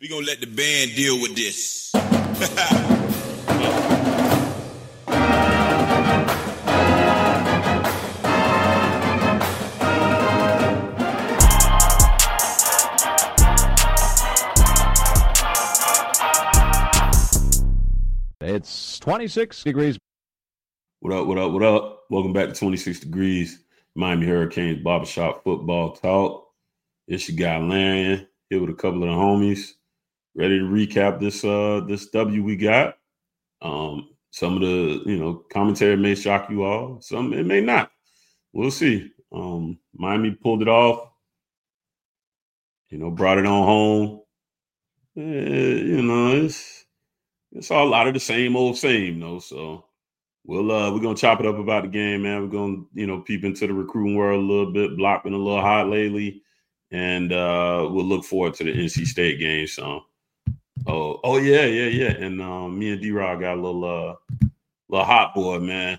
We're going to let the band deal with this. It's 26 degrees. What up, what up, what up? Welcome back to 26 Degrees, Miami Hurricanes Barbershop Football Talk. It's your guy, Larian, here with a couple of the homies, ready to recap this W we got. Some of the, commentary may shock you all. Some it may not. We'll see. Miami pulled it off, brought it on home. It's all a lot of the same old same, though. So we're gonna chop it up about the game, man. We're gonna, peep into the recruiting world a little bit. Block been a little hot lately, and we'll look forward to the NC State game. So, yeah. And me and D-Rod got a little hot boy, man.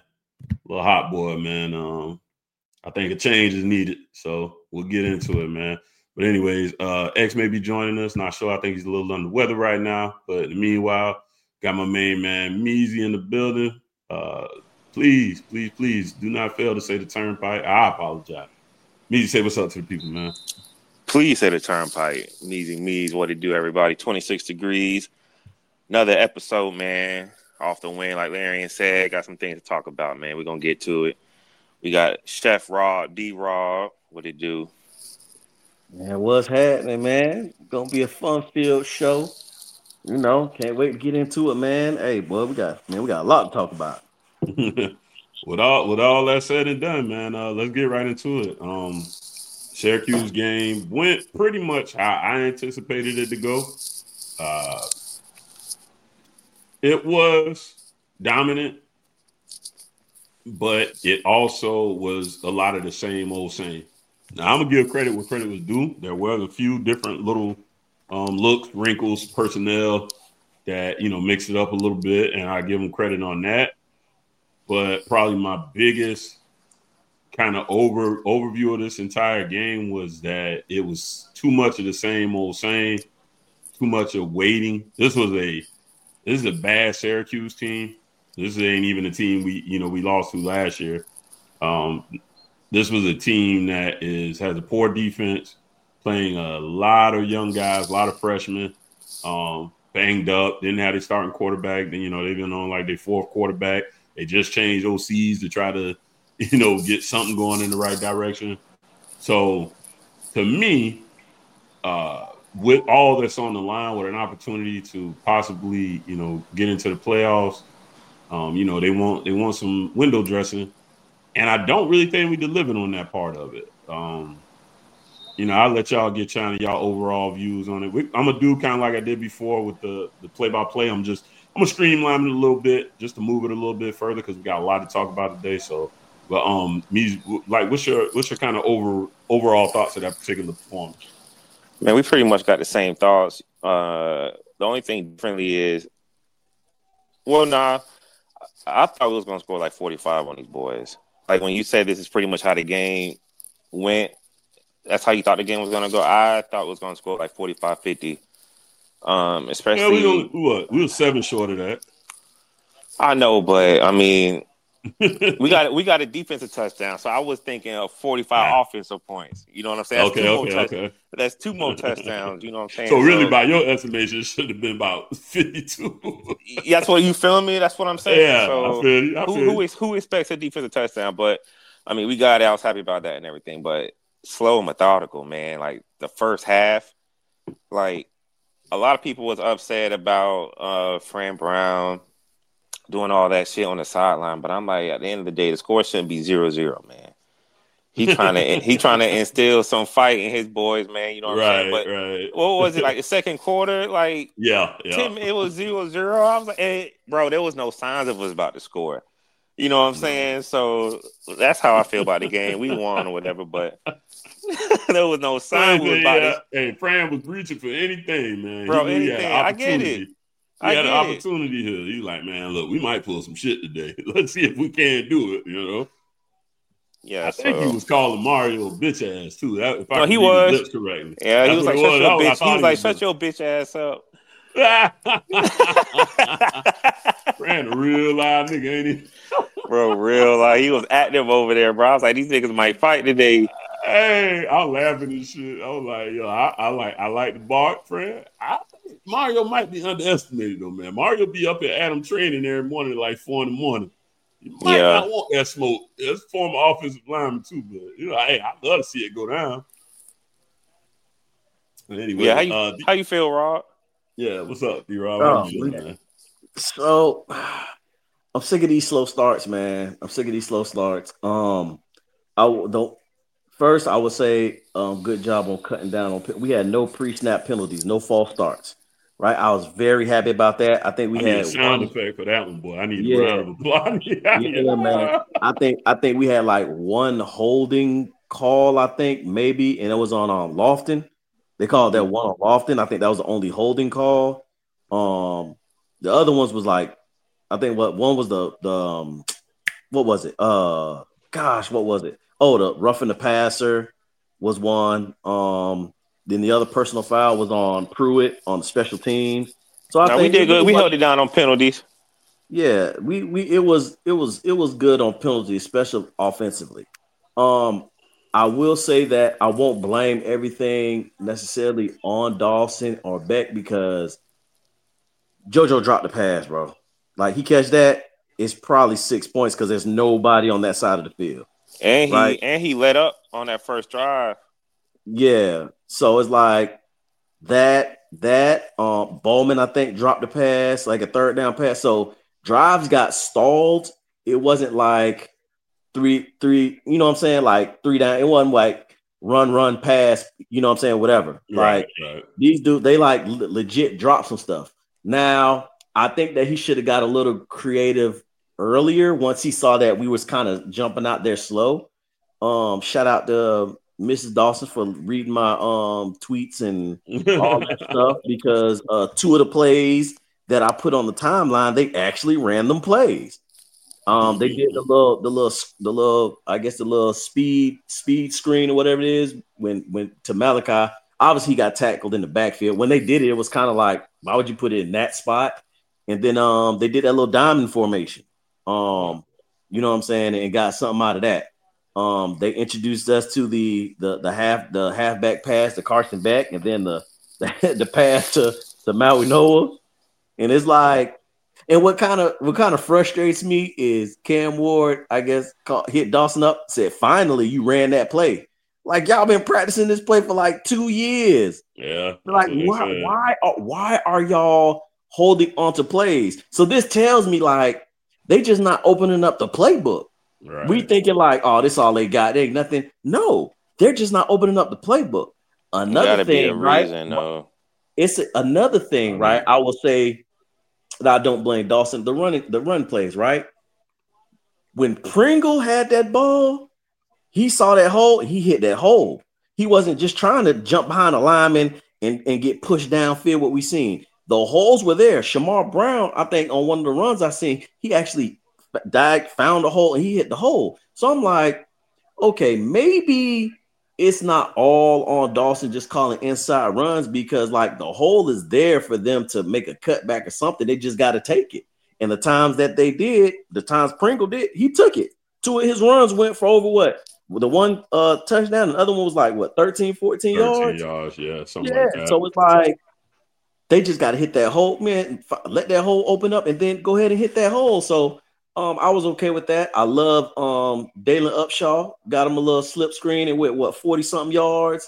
I think a change is needed, so we'll get into it, man. But anyways, X may be joining us. Not sure. I think he's a little under the weather right now. But meanwhile, got my main man Measy in the building. Please do not fail to say the turnpike. I apologize. Measy, say what's up to the people, man. Please say the turnpike. Measy, what it do, everybody? 26 Degrees. Another episode, man. Off the win, like Larian said. Got some things to talk about, man. We're going to get to it. We got Chef Rod, D-Rod. What it do? Man, what's happening, man? Gonna be a fun-filled show. Can't wait to get into it, man. Hey, boy, we got a lot to talk about. With all that said and done, man, let's get right into it. Syracuse game went pretty much how I anticipated it to go. It was dominant, but it also was a lot of the same old same. Now, I'm going to give credit where credit was due. There were a few different little looks, wrinkles, personnel that, mixed it up a little bit, and I give them credit on that. But probably my biggest kind of overview of this entire game was that it was too much of the same old same, too much of waiting. This is a bad Syracuse team. This ain't even a team we lost to last year. This was a team that has a poor defense, playing a lot of young guys, a lot of freshmen, banged up, didn't have their starting quarterback. Then, they've been on like their fourth quarterback. They just changed OCs to try to, get something going in the right direction. So to me, with all that's on the line, with an opportunity to possibly, get into the playoffs, they want some window dressing. And I don't really think we delivered on that part of it. I'll let y'all get y'all overall views on it. I'm going to do kind of like I did before with the play-by-play. I'm going to streamline it a little bit just to move it a little bit further because we got a lot to talk about today. So, but what's your kind of overall thoughts of that particular performance? Man, we pretty much got the same thoughts. The only thing differently is, I thought we was going to score like 45 on these boys. Like when you said this is pretty much how the game went, that's how you thought the game was going to go. I thought it was going to score like 45, 50. Especially we were 7 short of that. I know, but I mean, we got a defensive touchdown, so I was thinking of 45 offensive points. You know what I'm saying? Okay. That's 2 more touchdowns. You know what I'm saying? So really, by your estimation, it should have been about 52. That's what you feeling me? That's what I'm saying. Yeah, so I feel you. Who expects a defensive touchdown? But I mean, we got it. I was happy about that and everything. But slow and methodical, man. Like the first half, like a lot of people was upset about Fran Brown doing all that shit on the sideline, but I'm like, at the end of the day, the score shouldn't be 0-0, man. He trying to instill some fight in his boys, man. You know what I'm saying? But right. What was it, like the second quarter? Like, yeah. It was 0-0. I was like, hey, bro, there was no signs of us about to score. You know what I'm saying? So that's how I feel about the game. We won or whatever, but there was no sign. Hey, Fran was reaching for anything, man. Bro, anything. I get it. He had an opportunity here. He's like, man, look, we might pull some shit today. Let's see if we can do it, Yeah, I think he was calling Mario a bitch ass too. That, if I he can read was. his lips correctly. Yeah, he That's was what like, it shut your was. bitch. He was like, shut your bitch ass up. Brand a real live nigga, ain't he? Bro, real like he was active over there, bro. I was like, these niggas might fight today. Hey, I'm laughing and shit. I was like, yo, I like the bark, friend. Mario might be underestimated though, man. Mario be up at Adam training every morning at like 4 a.m. You might not want that smoke. It's former offensive lineman too, but hey, I'd love to see it go down. Anyway, yeah, how you feel, Rob? Yeah, what's up, D-Rob? How you feeling, man? So I'm sick of these slow starts, man. I'm sick of these slow starts. I would say good job on cutting down on. We had no pre-snap penalties, no false starts. Right, I was very happy about that. I think we had a sound effect for that one, boy. I need a round of applause. Man. I think we had like one holding call. I think maybe, and it was on Lofton. They called that one on Lofton. I think that was the only holding call. The other ones was like, I think one was the what was it? What was it? Oh, the roughing the passer was one. Then the other personal foul was on Pruitt on the special teams. So I think we did good. We held it down on penalties. Yeah, it was good on penalties, especially offensively. I will say that I won't blame everything necessarily on Dawson or Beck because JoJo dropped the pass, bro. Like he catch that, it's probably 6 points because there's nobody on that side of the field. And he let up on that first drive. Yeah. So it's like that Bowman, I think, dropped the pass, like a third down pass. So drives got stalled. It wasn't like three, you know what I'm saying? Like 3 down. It wasn't like run, pass, you know what I'm saying? Whatever. Right. These dudes, they like legit drop some stuff. Now, I think that he should have got a little creative earlier once he saw that we was kind of jumping out there slow. Shout out to Mrs. Dawson for reading my tweets and all that stuff because 2 of the plays that I put on the timeline, they actually ran them plays. They did the little I guess the little speed screen or whatever it is when to Malachi. Obviously he got tackled in the backfield. When they did it, it was kind of like, why would you put it in that spot? And then they did that little diamond formation. You know what I'm saying, and got something out of that. They introduced us to the halfback pass to Carson Beck, and then the pass to Maui Noah. And it's like, and what kind of frustrates me is Cam Ward, I guess, hit Dawson up, said, finally you ran that play. Like y'all been practicing this play for like 2 years. Yeah. Like why are y'all holding on to plays? So this tells me like they just not opening up the playbook. Right. We thinking like, oh, this all they got. They ain't nothing. No, they're just not opening up the playbook. Another thing, right? It's another thing, right? I will say that I don't blame Dawson. The run plays, right? When Pringle had that ball, he saw that hole. He hit that hole. He wasn't just trying to jump behind a lineman and get pushed downfield. What we seen, the holes were there. Shamar Brown, I think, on one of the runs I seen, he actually found a hole and he hit the hole. So I'm like, okay, maybe it's not all on Dawson just calling inside runs because like the hole is there for them to make a cutback or something. They just got to take it. And the times that they did, the times Pringle did, he took it. 2 of his runs went for over what? The one touchdown, the other one was like what, 13, 14 yards? 13 yards, yeah, something like that. So it's like they just got to hit that hole, man. Let that hole open up and then go ahead and hit that hole. So I was okay with that. I love Dalen Upshaw. Got him a little slip screen and went 40-something yards.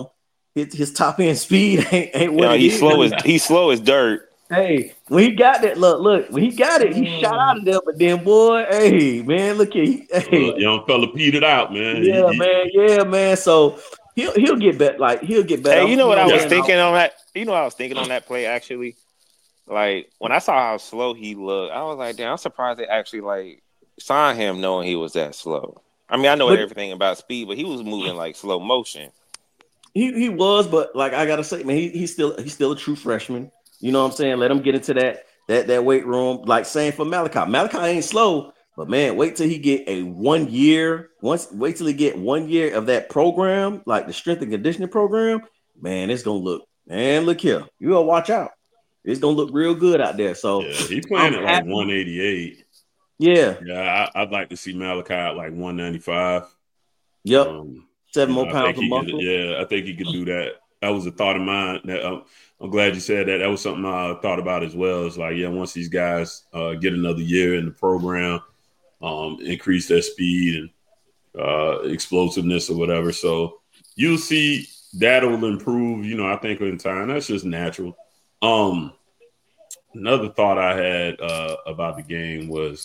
His top end speed ain't what he's slow as dirt. Hey, when he got that, look, when he got it, he shot out of there. But then, boy, hey, man, look at young fella petered out, man. Yeah, man. So he'll get better. Like he'll get better. Hey, you know what I was thinking on that? You know what I was thinking on that play actually. Like when I saw how slow he looked, I was like, damn, I'm surprised they actually like signed him knowing he was that slow. I mean, I know everything about speed, but he was moving like slow motion. He was, but like I gotta say, man, he's still a true freshman. You know what I'm saying? Let him get into that weight room. Like same for Malachi. Malachi ain't slow, But man, wait till he get a 1 year. Wait till he get 1 year of that program, like the strength and conditioning program. Man, it's gonna look. Man, look here. You gotta watch out. It's gonna look real good out there. So yeah, he playing at like 188. Yeah, I'd like to see Malachi at like 195. Yep. 7 more pounds of muscle. I think he could do that. That was a thought of mine. That I'm glad you said that. That was something I thought about as well. It's like, once these guys get another year in the program, increase their speed and explosiveness or whatever. So you'll see that'll improve, I think in time. That's just natural. Another thought I had about the game was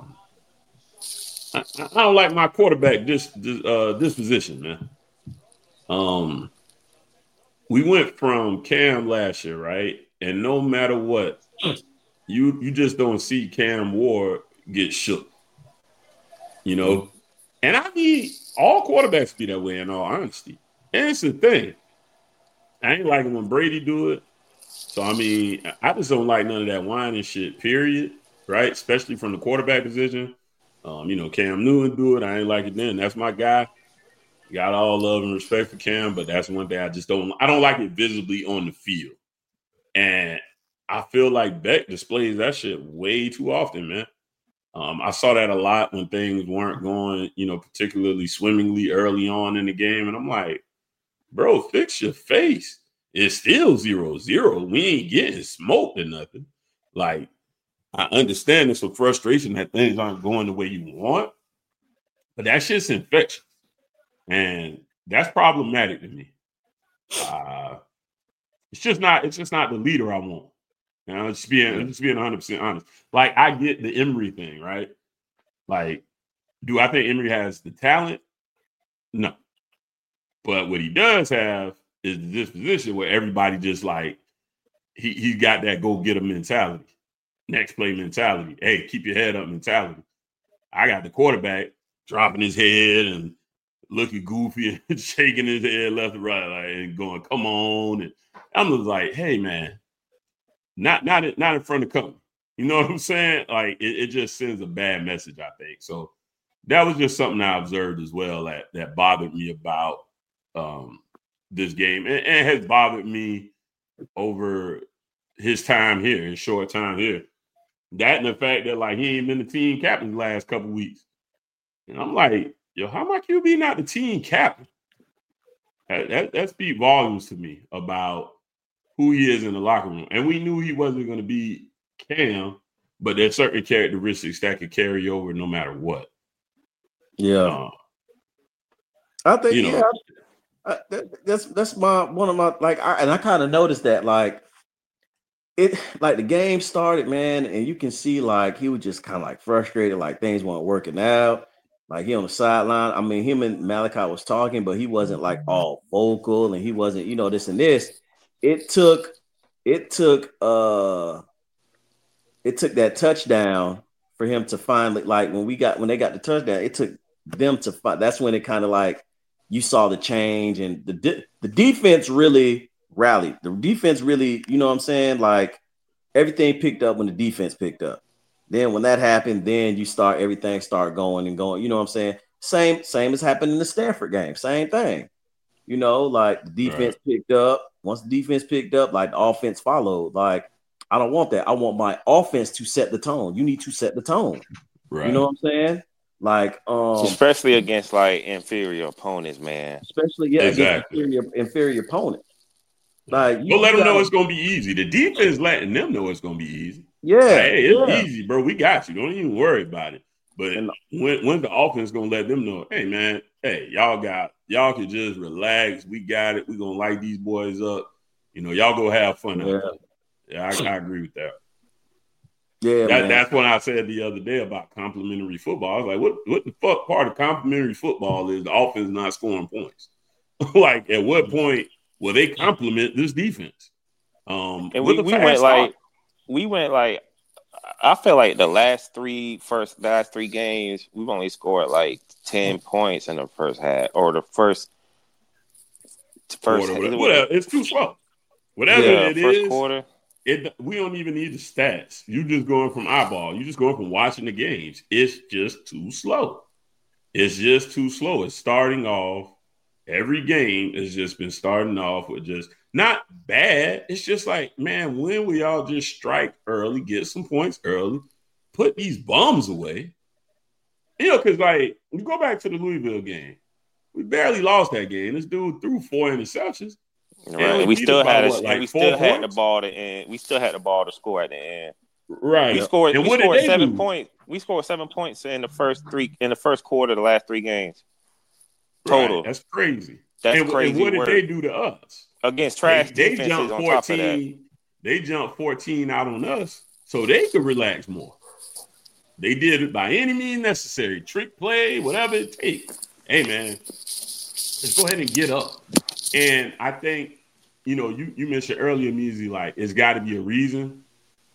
I don't like my quarterback disposition, man. We went from Cam last year, right? And no matter what, you just don't see Cam Ward get shook, And I mean, all quarterbacks be that way in all honesty. And it's the thing. I ain't liking when Brady do it. So, I mean, I just don't like none of that whining shit, period, right? Especially from the quarterback position. Cam Newton do it. I ain't like it then. That's my guy. Got all love and respect for Cam, but that's one thing I don't like it visibly on the field. And I feel like Beck displays that shit way too often, man. I saw that a lot when things weren't going, particularly swimmingly early on in the game. And I'm like, bro, fix your face. It's still 0-0. We ain't getting smoked or nothing. Like, I understand there's some frustration that things aren't going the way you want, but that shit's infectious. And that's problematic to me. It's just not the leader I want. Just being 100% honest. Like, I get the Emory thing, right? Like, do I think Emory has the talent? No. But what he does have is the disposition where everybody just like he got that go get 'em mentality, next play mentality. Hey, keep your head up mentality. I got the quarterback dropping his head and looking goofy and shaking his head left and right, like, and going, "Come on!" And I'm just like, "Hey, man, not in front of company." You know what I'm saying? Like, it just sends a bad message, I think. So that was just something I observed as well that bothered me about this game and has bothered me over his time here, his short time here. That and the fact that, like, he ain't been the team captain the last couple weeks. And I'm like, yo, how my QB not the team captain? That speaks volumes to me about who he is in the locker room. And we knew he wasn't going to be Cam, but there's certain characteristics that could carry over no matter what. Yeah. I think, that's one of my, like, I kind of noticed that, like, the game started, man, and you can see, like, he was just kind of like frustrated, like things weren't working out. Like, he on the sideline. I mean, him and Malachi was talking, but he wasn't like all vocal, and he wasn't, this and this. It took that touchdown for him to finally, like, when they got the touchdown, it took them to find. That's when it kind of like you saw the change, and the defense really rallied. The defense really, you know what I'm saying? Like, everything picked up when the defense picked up. Then when that happened, then everything started going and going. You know what I'm saying? Same as happened in the Stanford game. Same thing. Like, the defense picked up. Once the defense picked up, like, the offense followed. Like, I don't want that. I want my offense to set the tone. You need to set the tone. Right. You know what I'm saying? Like, especially against, like, inferior opponents, man. Especially, exactly. Against inferior opponents. Like, but let them know it's gonna be easy. The defense letting them know it's gonna be easy. Yeah, like, hey, it's easy, bro. We got you. Don't even worry about it. But when the offense gonna let them know, hey, man, y'all can just relax. We got it. We gonna light these boys up. Y'all go have fun. Yeah, I agree with that. Yeah, that's what I said the other day about complimentary football. I was like, what the fuck part of complimentary football is the offense not scoring points? Like, at what point will they compliment this defense? And we went like I feel like the last three games we've only scored like 10 points in the first half, or the first whatever. It's too slow. Whatever it first is. Quarter. We don't even need the stats. You just going from eyeball. You just going from watching the games. It's just too slow. It's just too slow. It's starting off. Every game has just been starting off with just not bad. It's just like, man, when will y'all just strike early, get some points early, put these bums away? Because like you go back to the Louisville game, we barely lost that game. This dude threw 4 interceptions. Right. And we still had the ball to end. We still had the ball to score at the end. Right. We scored 7 points. We scored 7 points in the first quarter of the last 3 games. Total. Right. That's crazy. That's crazy. And what did they do to us? Against trash they defenses jumped 14, on top of that. They jumped 14 out on us so they could relax more. They did it by any means necessary. Trick play, whatever it takes. Hey, man, let's go ahead and get up. And I think, you mentioned earlier, Measy, like, it's got to be a reason.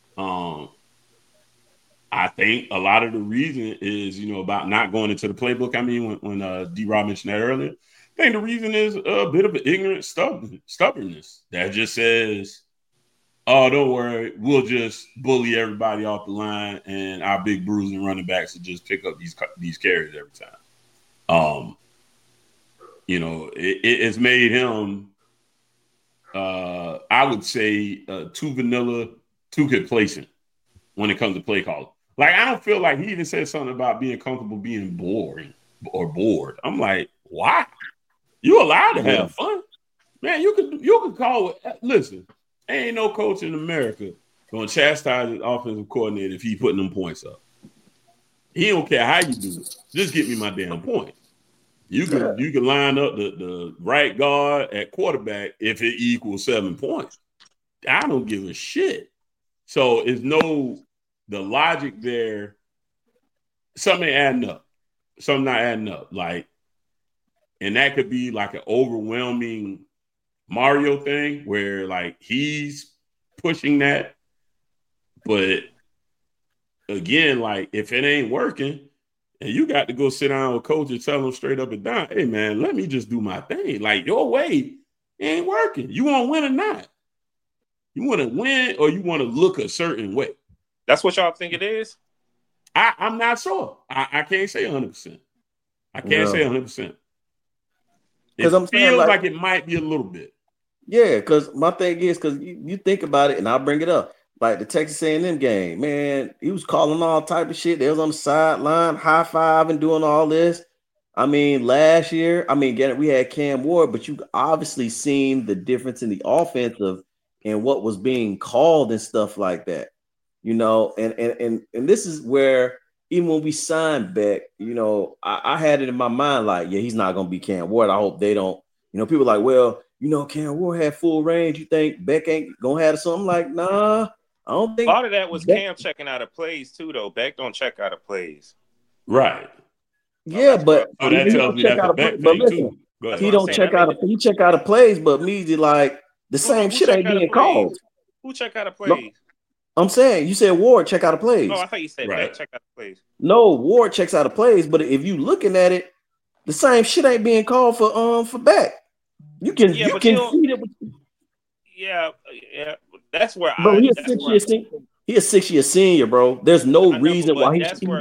I think a lot of the reason is, about not going into the playbook. I mean, when D-Rob mentioned that earlier, I think the reason is a bit of an ignorant stubbornness that just says, oh, don't worry, we'll just bully everybody off the line and our big bruising running backs will just pick up these carries every time. It's made him, I would say, too vanilla, too complacent when it comes to play calling. Like, I don't feel like he even said something about being comfortable being boring or bored. I'm like, why? You allowed to have fun. Man, you could call it. Listen, ain't no coach in America going to chastise his offensive coordinator if he putting them points up. He don't care how you do it. Just get me my damn point. You can line up the right guard at quarterback if it equals 7 points. I don't give a shit. So it's the logic there. Something adding up. Something not adding up. Like, and that could be like an overwhelming Mario thing where like he's pushing that. But again, like if it ain't working, and you got to go sit down with coach and tell him straight up and down, hey, man, let me just do my thing. Like, your way ain't working. You want to win or not? You want to win or you want to look a certain way? That's what y'all think it is? I'm not sure. I can't say 100%. I can't say 100%. Because I'm feels like it might be a little bit. Yeah, because my thing is, because you think about it, and I'll bring it up. Like the Texas A&M game, man, he was calling all type of shit. They was on the sideline, high-fiving, doing all this. I mean, last year, we had Cam Ward, but you obviously seen the difference in the offensive and what was being called and stuff like that. And this is where even when we signed Beck, I had it in my mind like, yeah, he's not going to be Cam Ward. I hope they don't. People like, well, Cam Ward had full range. You think Beck ain't going to have something? Like, nah. I don't think a lot of that was Cam checking out of plays too, though. Beck don't check out of plays, right? Yeah, but that tells me that's a Beck thing too. He don't check out. He check out of plays, but me like the same shit ain't being called. Who check out of plays? No, I'm saying you said Ward check out of plays. No, I thought you said Beck check out of plays. No, Ward checks out of plays, but if you looking at it, the same shit ain't being called for Beck. You can see it. Yeah. That's where he's a 6-year senior, bro. There's no reason why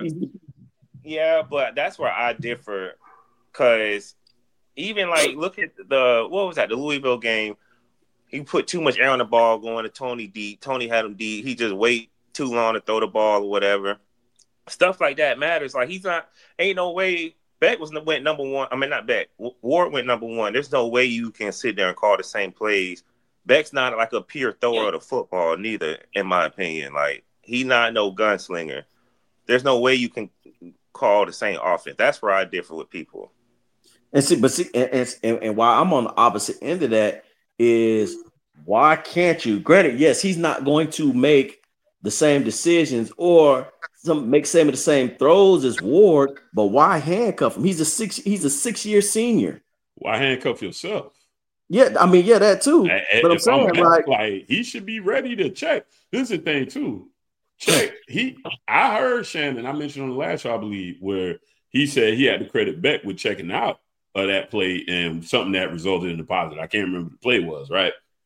but that's where I differ. Cause even like look at the Louisville game. He put too much air on the ball going to Tony deep. Tony had him deep. He just wait too long to throw the ball or whatever. Stuff like that matters. Like ain't no way Beck went number one. I mean, not Beck. Ward went number one. There's no way you can sit there and call the same plays. Beck's not like a pure thrower of the football, neither, in my opinion. Like, he not no gunslinger. There's no way you can call the same offense. That's where I differ with people. And why I'm on the opposite end of that is why can't you? Granted, yes, he's not going to make the same decisions or make some of the same throws as Ward, but why handcuff him? He's a 6-year senior. Why handcuff yourself? Yeah, that too. But I'm saying, like he should be ready to check. This is the thing too. Check. I heard Shannon. I mentioned on the last show, I believe, where he said he had to credit Beck with checking out of that play and something that resulted in the positive. I can't remember what the play was, right?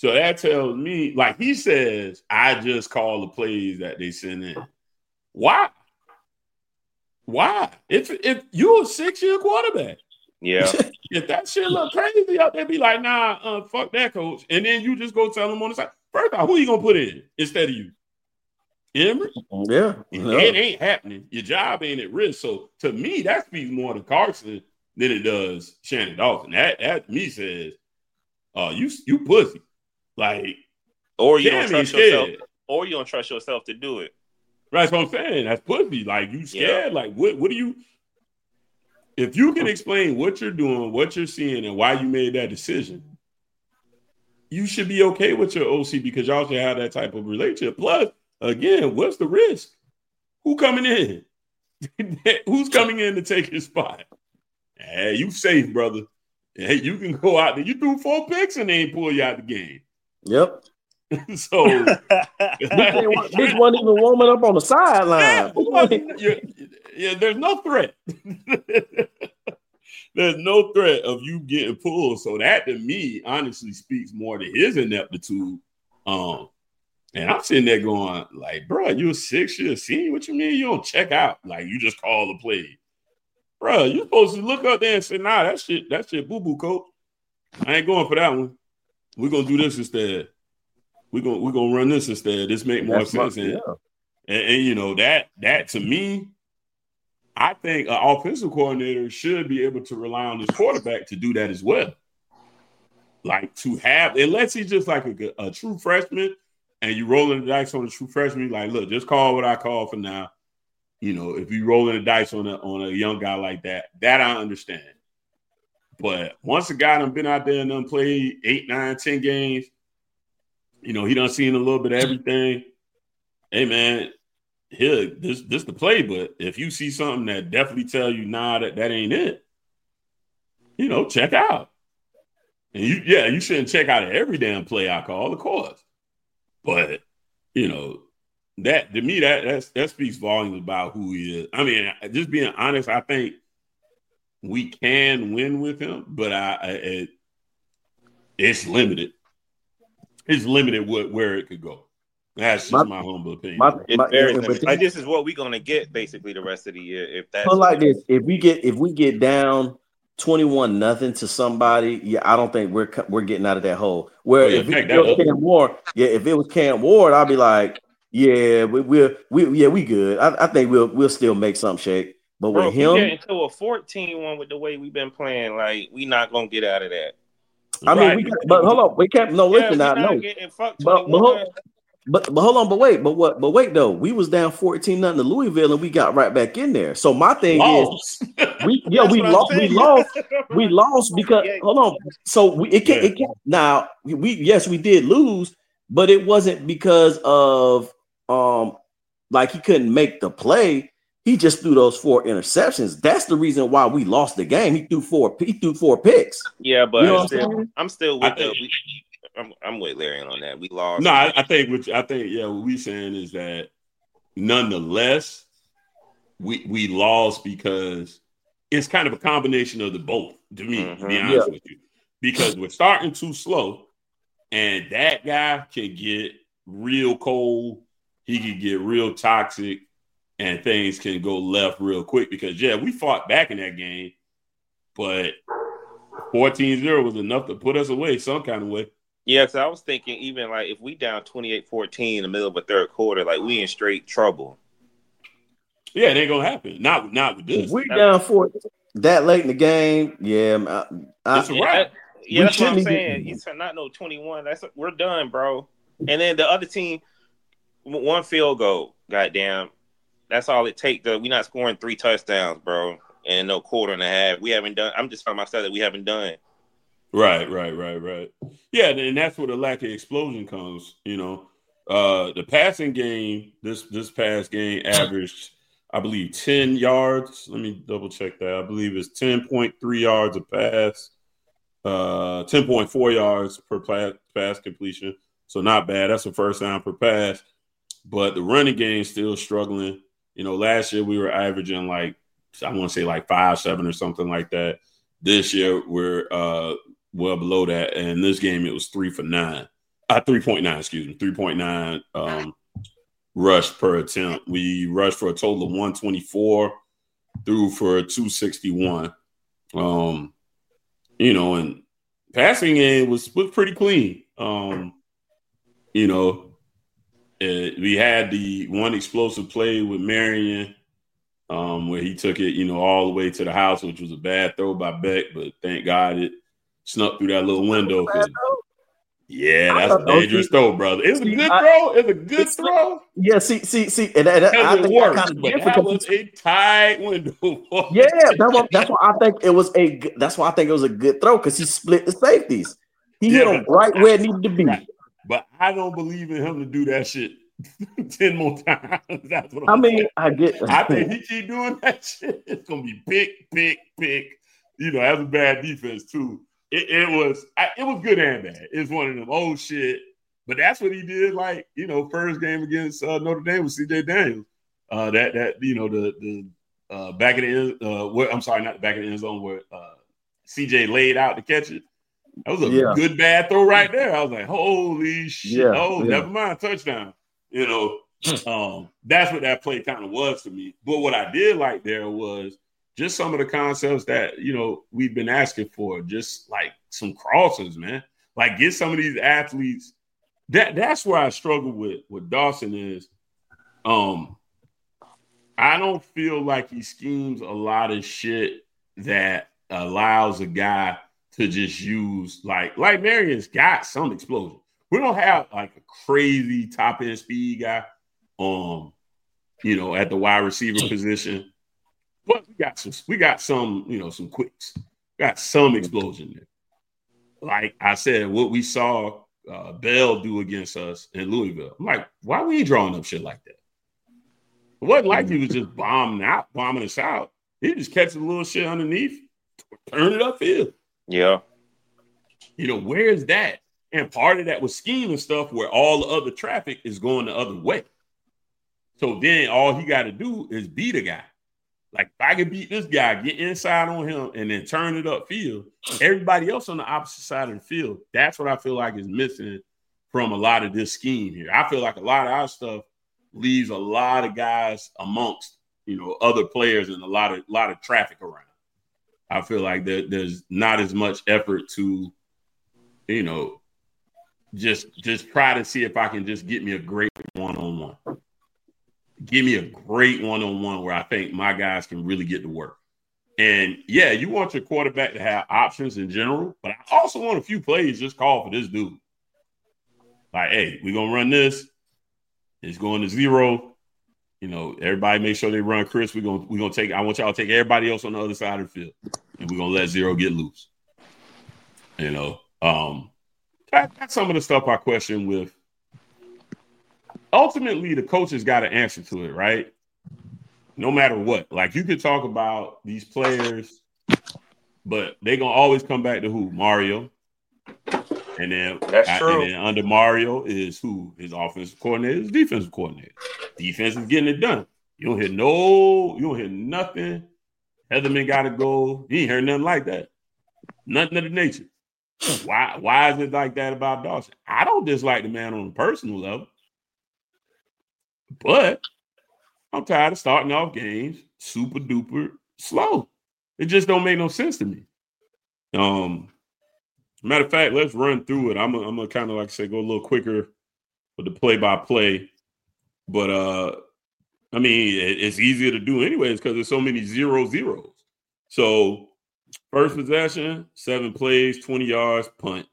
So that tells me, like he says, I just call the plays that they send in. Why? Why? If you're a 6-year quarterback, Yeah. if that shit look crazy out there, be like, nah, fuck that, coach. And then you just go tell them on the side. First off, who you gonna put in instead of you? Emory? Yeah. It ain't happening. Your job ain't at risk. So to me, that speaks more to Carson than it does Shannon Dawson. That to me says, you pussy. Like, Or you don't trust yourself. scared. Or you don't trust yourself to do it. That's what I'm saying. That's pussy. Like, you scared. Yeah. Like, what do you? If you can explain what you're doing, what you're seeing, and why you made that decision, you should be okay with your OC because y'all should have that type of relationship. Plus, again, what's the risk? Who coming in? Who's coming in to take your spot? Hey, you safe, brother. Hey, you can go out there. You threw 4 picks and they ain't pull you out the game. Yep. So this wasn't even warming up on the sideline. Yeah, there's no threat. There's no threat of you getting pulled. So that to me honestly speaks more to his ineptitude. And I'm sitting there going, like, bro, you're a 6-year senior. What you mean you don't check out? Like, you just call the play. Bro, you're supposed to look up there and say, nah, that shit boo-boo, coach. I ain't going for that one. We're gonna do this instead. We're gonna run this instead. This make more sense. And you know, that to me, I think an offensive coordinator should be able to rely on his quarterback to do that as well. Like to have, unless he's just like a true freshman and you rolling the dice on a true freshman, like, look, just call what I call for now. You know, if you rolling the dice on a young guy like that I understand. But once a guy done been out there and done played 8, 9, 10 games, you know, he done seen a little bit of everything. Hey, man, here, this the play. But if you see something that definitely tell you, nah, that ain't it, you know, check out. And you shouldn't check out every damn play I call, of course. But, you know, that to me, that speaks volumes about who he is. I mean, just being honest, I think we can win with him, but it's limited. It's limited where it could go. That's just my humble opinion. It's very limited. Like, this is what we're gonna get basically the rest of the year. If that's like this, if we get down 21-0 to somebody, yeah, I don't think we're getting out of that hole. Where if it was Cam Ward, I'd be like, yeah, we good. I think we'll still make some shake. But with him, get into a 14-1 with the way we've been playing, like, we not gonna get out of that. I mean, but hold on, we can't. No, listen, now, no. But hold on, but wait though. We was down 14-0 to Louisville, and we got right back in there. So my thing is, we lost because hold on. So it can't. Now we did lose, but it wasn't because of like he couldn't make the play. He just threw those 4 interceptions. That's the reason why we lost the game. He threw 4 picks. Yeah, but you know I'm still with I'm with Larry on that. We lost. No, I think what we saying is that nonetheless, we lost because it's kind of a combination of the both, to me, to be honest with you. Because we're starting too slow, and that guy can get real cold. He can get real toxic, and things can go left real quick because, we fought back in that game, but 14-0 was enough to put us away some kind of way. Yeah, because I was thinking even like if we down 28-14 in the middle of a third quarter, like we in straight trouble. Yeah, it ain't going to happen. Not with this. If we down 4 that late in the game, it's a wrap. That's what I'm saying. It's not no 21. We're done, bro. And then the other team, 1 field goal, goddamn. That's all it takes. We're not scoring 3 touchdowns, bro, and no quarter and a half. We haven't done. I'm just talking about stuff that we haven't done. Right. Yeah, and that's where the lack of explosion comes. You know, the passing game this past game averaged, I believe, 10 yards. Let me double check that. I believe it's 10.3 yards a pass, 10.4 yards per pass completion. So not bad. That's the first down per pass. But the running game still struggling. You know, last year we were averaging like, I want to say like 5-7 or something like that. This year we're well below that. And this game it was 3 for 9. 3.9, excuse me, 3.9 rush per attempt. We rushed for a total of 124, threw for 261. And passing game was pretty clean. We had the one explosive play with Marion, where he took it, all the way to the house, which was a bad throw by Beck, but thank God it snuck through that little window. Yeah, that's a dangerous throw, brother. It's a good throw. It's a good throw. Yeah, see, and I think works, kind of that was a tight window. Yeah, that's why I think it was a good throw, because he split the safeties. He hit him right where it needed to be. Right. But I don't believe in him to do that shit 10 more times. That's what I mean, saying. I think he keep doing that shit, it's gonna be pick. That's a bad defense too. It was good and bad. It's one of them old shit. But that's what he did. First game against Notre Dame with CJ Daniels. The back of the end. I'm sorry, not the back of the end zone where CJ laid out to catch it. That was a good bad throw right there. I was like, holy shit! Never mind, touchdown. That's what that play kind of was to me. But what I did like there was just some of the concepts that, we've been asking for, just like some crossers, man. Like, get some of these athletes. That's where I struggle with Dawson is, I don't feel like he schemes a lot of shit that allows a guy to just use like Marion's got some explosion. We don't have like a crazy top end speed guy, at the wide receiver position. But we got some, some quicks. Got some explosion there. Like I said, what we saw Bell do against us in Louisville. I'm like, why we drawing up shit like that? It wasn't like he was just bombing us out. He just catch a little shit underneath, turn it upfield. Yeah. Where is that? And part of that was scheme and stuff where all the other traffic is going the other way. So then all he got to do is beat a guy. Like, if I can beat this guy, get inside on him, and then turn it upfield, everybody else on the opposite side of the field, that's what I feel like is missing from a lot of this scheme here. I feel like a lot of our stuff leaves a lot of guys amongst, other players and a lot of traffic around. I feel like there's not as much effort to, just try to see if I can just get me a great one-on-one. Give me a great one-on-one where I think my guys can really get to work. And, yeah, you want your quarterback to have options in general, but I also want a few plays just called for this dude. Like, hey, we're going to run this. It's going to zero. Everybody make sure they run Chris. We're gonna take. I want y'all to take everybody else on the other side of the field, and we're gonna let zero get loose. That's some of the stuff I question with. Ultimately, the coaches got an answer to it, right? No matter what. Like, you could talk about these players, but they're gonna always come back to who? Mario. And then that's true. And then under Mario is who? His offensive coordinator, his defensive coordinator. Defense is getting it done. You don't hear nothing. Heatherman got to go. You ain't heard nothing like that. Nothing of the nature. Why is it like that about Dawson? I don't dislike the man on a personal level. But I'm tired of starting off games super duper slow. It just don't make no sense to me. Matter of fact, let's run through it. I'm gonna kind of, like I say, go a little quicker with the play-by-play. But it's easier to do anyways because there's so many 0-0s. So first possession, 7 plays, 20 yards, punt.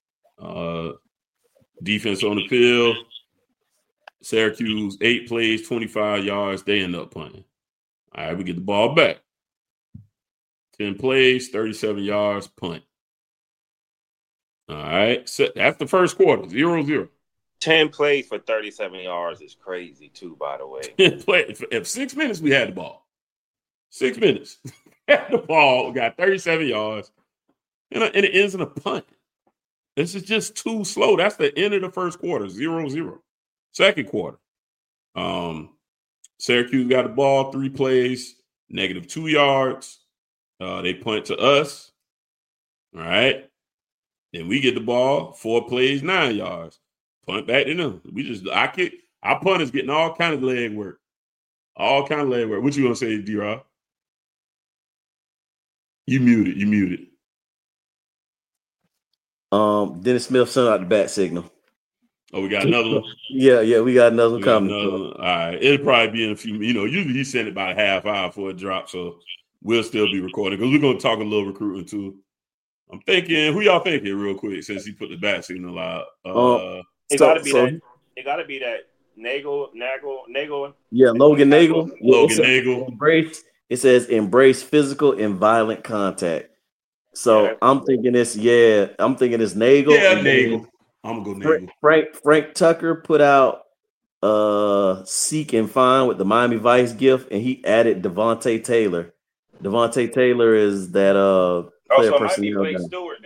Defense on the field. Syracuse, 8 plays, 25 yards. They end up punting. All right, we get the ball back. 10 plays, 37 yards, punt. All right, so that's the first quarter, 0-0. 10 plays for 37 yards is crazy too, by the way. If 6 minutes, we had the ball. 6 minutes. Had the ball, we got 37 yards, and it ends in a punt. This is just too slow. That's the end of the first quarter, 0-0. Second quarter, Syracuse got the ball, 3 plays, -2 yards. They punt to us. All right. and we get the ball, 4 plays, 9 yards. Punt back to them. Our punters getting all kind of leg work. All kind of leg work. What you gonna say, D-Rob? You muted. Dennis Smith sent out the bat signal. Oh, we got another one? Yeah, we got another one coming. All right. It'll probably be in a few, usually he sent it about a half hour for a drop, so we'll still be recording because we're going to talk a little recruiting too. I'm thinking, who y'all thinking real quick since he put the bat signal out? It got to be that Nagel. Yeah, Logan Nagel. Logan Nagel. It says embrace physical and violent contact. So I'm thinking it's Nagel. Yeah, Nagel. I'm gonna go Nagel. Frank Tucker put out Seek and Find with the Miami Vice gift, and he added Devontae Taylor. Devontae Taylor is that player personnel guy. Stewart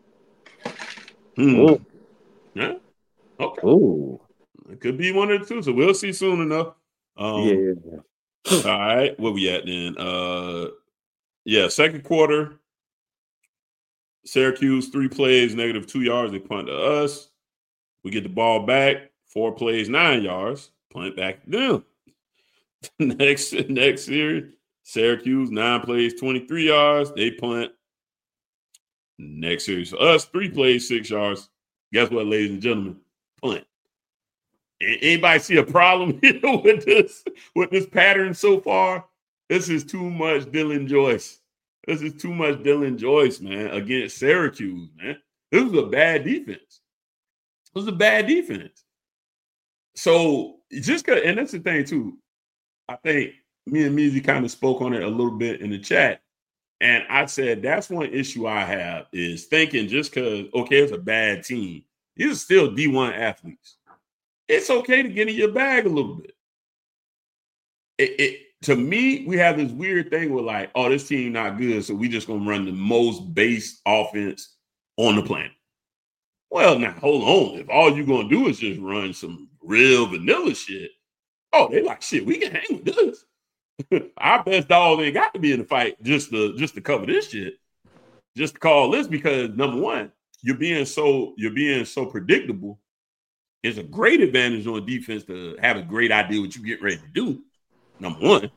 then. Yeah. Okay. Ooh. It could be one of the two, so we'll see soon enough. Yeah. All right, where we at then? Second quarter. Syracuse 3 plays, -2 yards. They punt to us. We get the ball back. 4 plays, 9 yards. Punt back to them. Next series, Syracuse 9 plays, 23 yards. They punt. Next series for us, 3 plays, 6 yards. Guess what, ladies and gentlemen? Punt. Anybody see a problem with this pattern so far? This is too much Dylan Joyce. This is too much Dylan Joyce, man, against Syracuse, man. This was a bad defense. So just because, and that's the thing too. I think me and Measy kind of spoke on it a little bit in the chat. And I said, that's one issue I have is thinking just because, okay, it's a bad team. These are still D1 athletes. It's okay to get in your bag a little bit. To me, we have this weird thing where like, oh, this team not good, so we just going to run the most base offense on the planet. Well, now, hold on. If all you're going to do is just run some real vanilla shit, oh, they like, shit, we can hang with this. Our best dog ain't got to be in the fight just to cover this shit. Just to call this because, number one, you're being so predictable. It's a great advantage on defense to have a great idea what you get ready to do. Number one,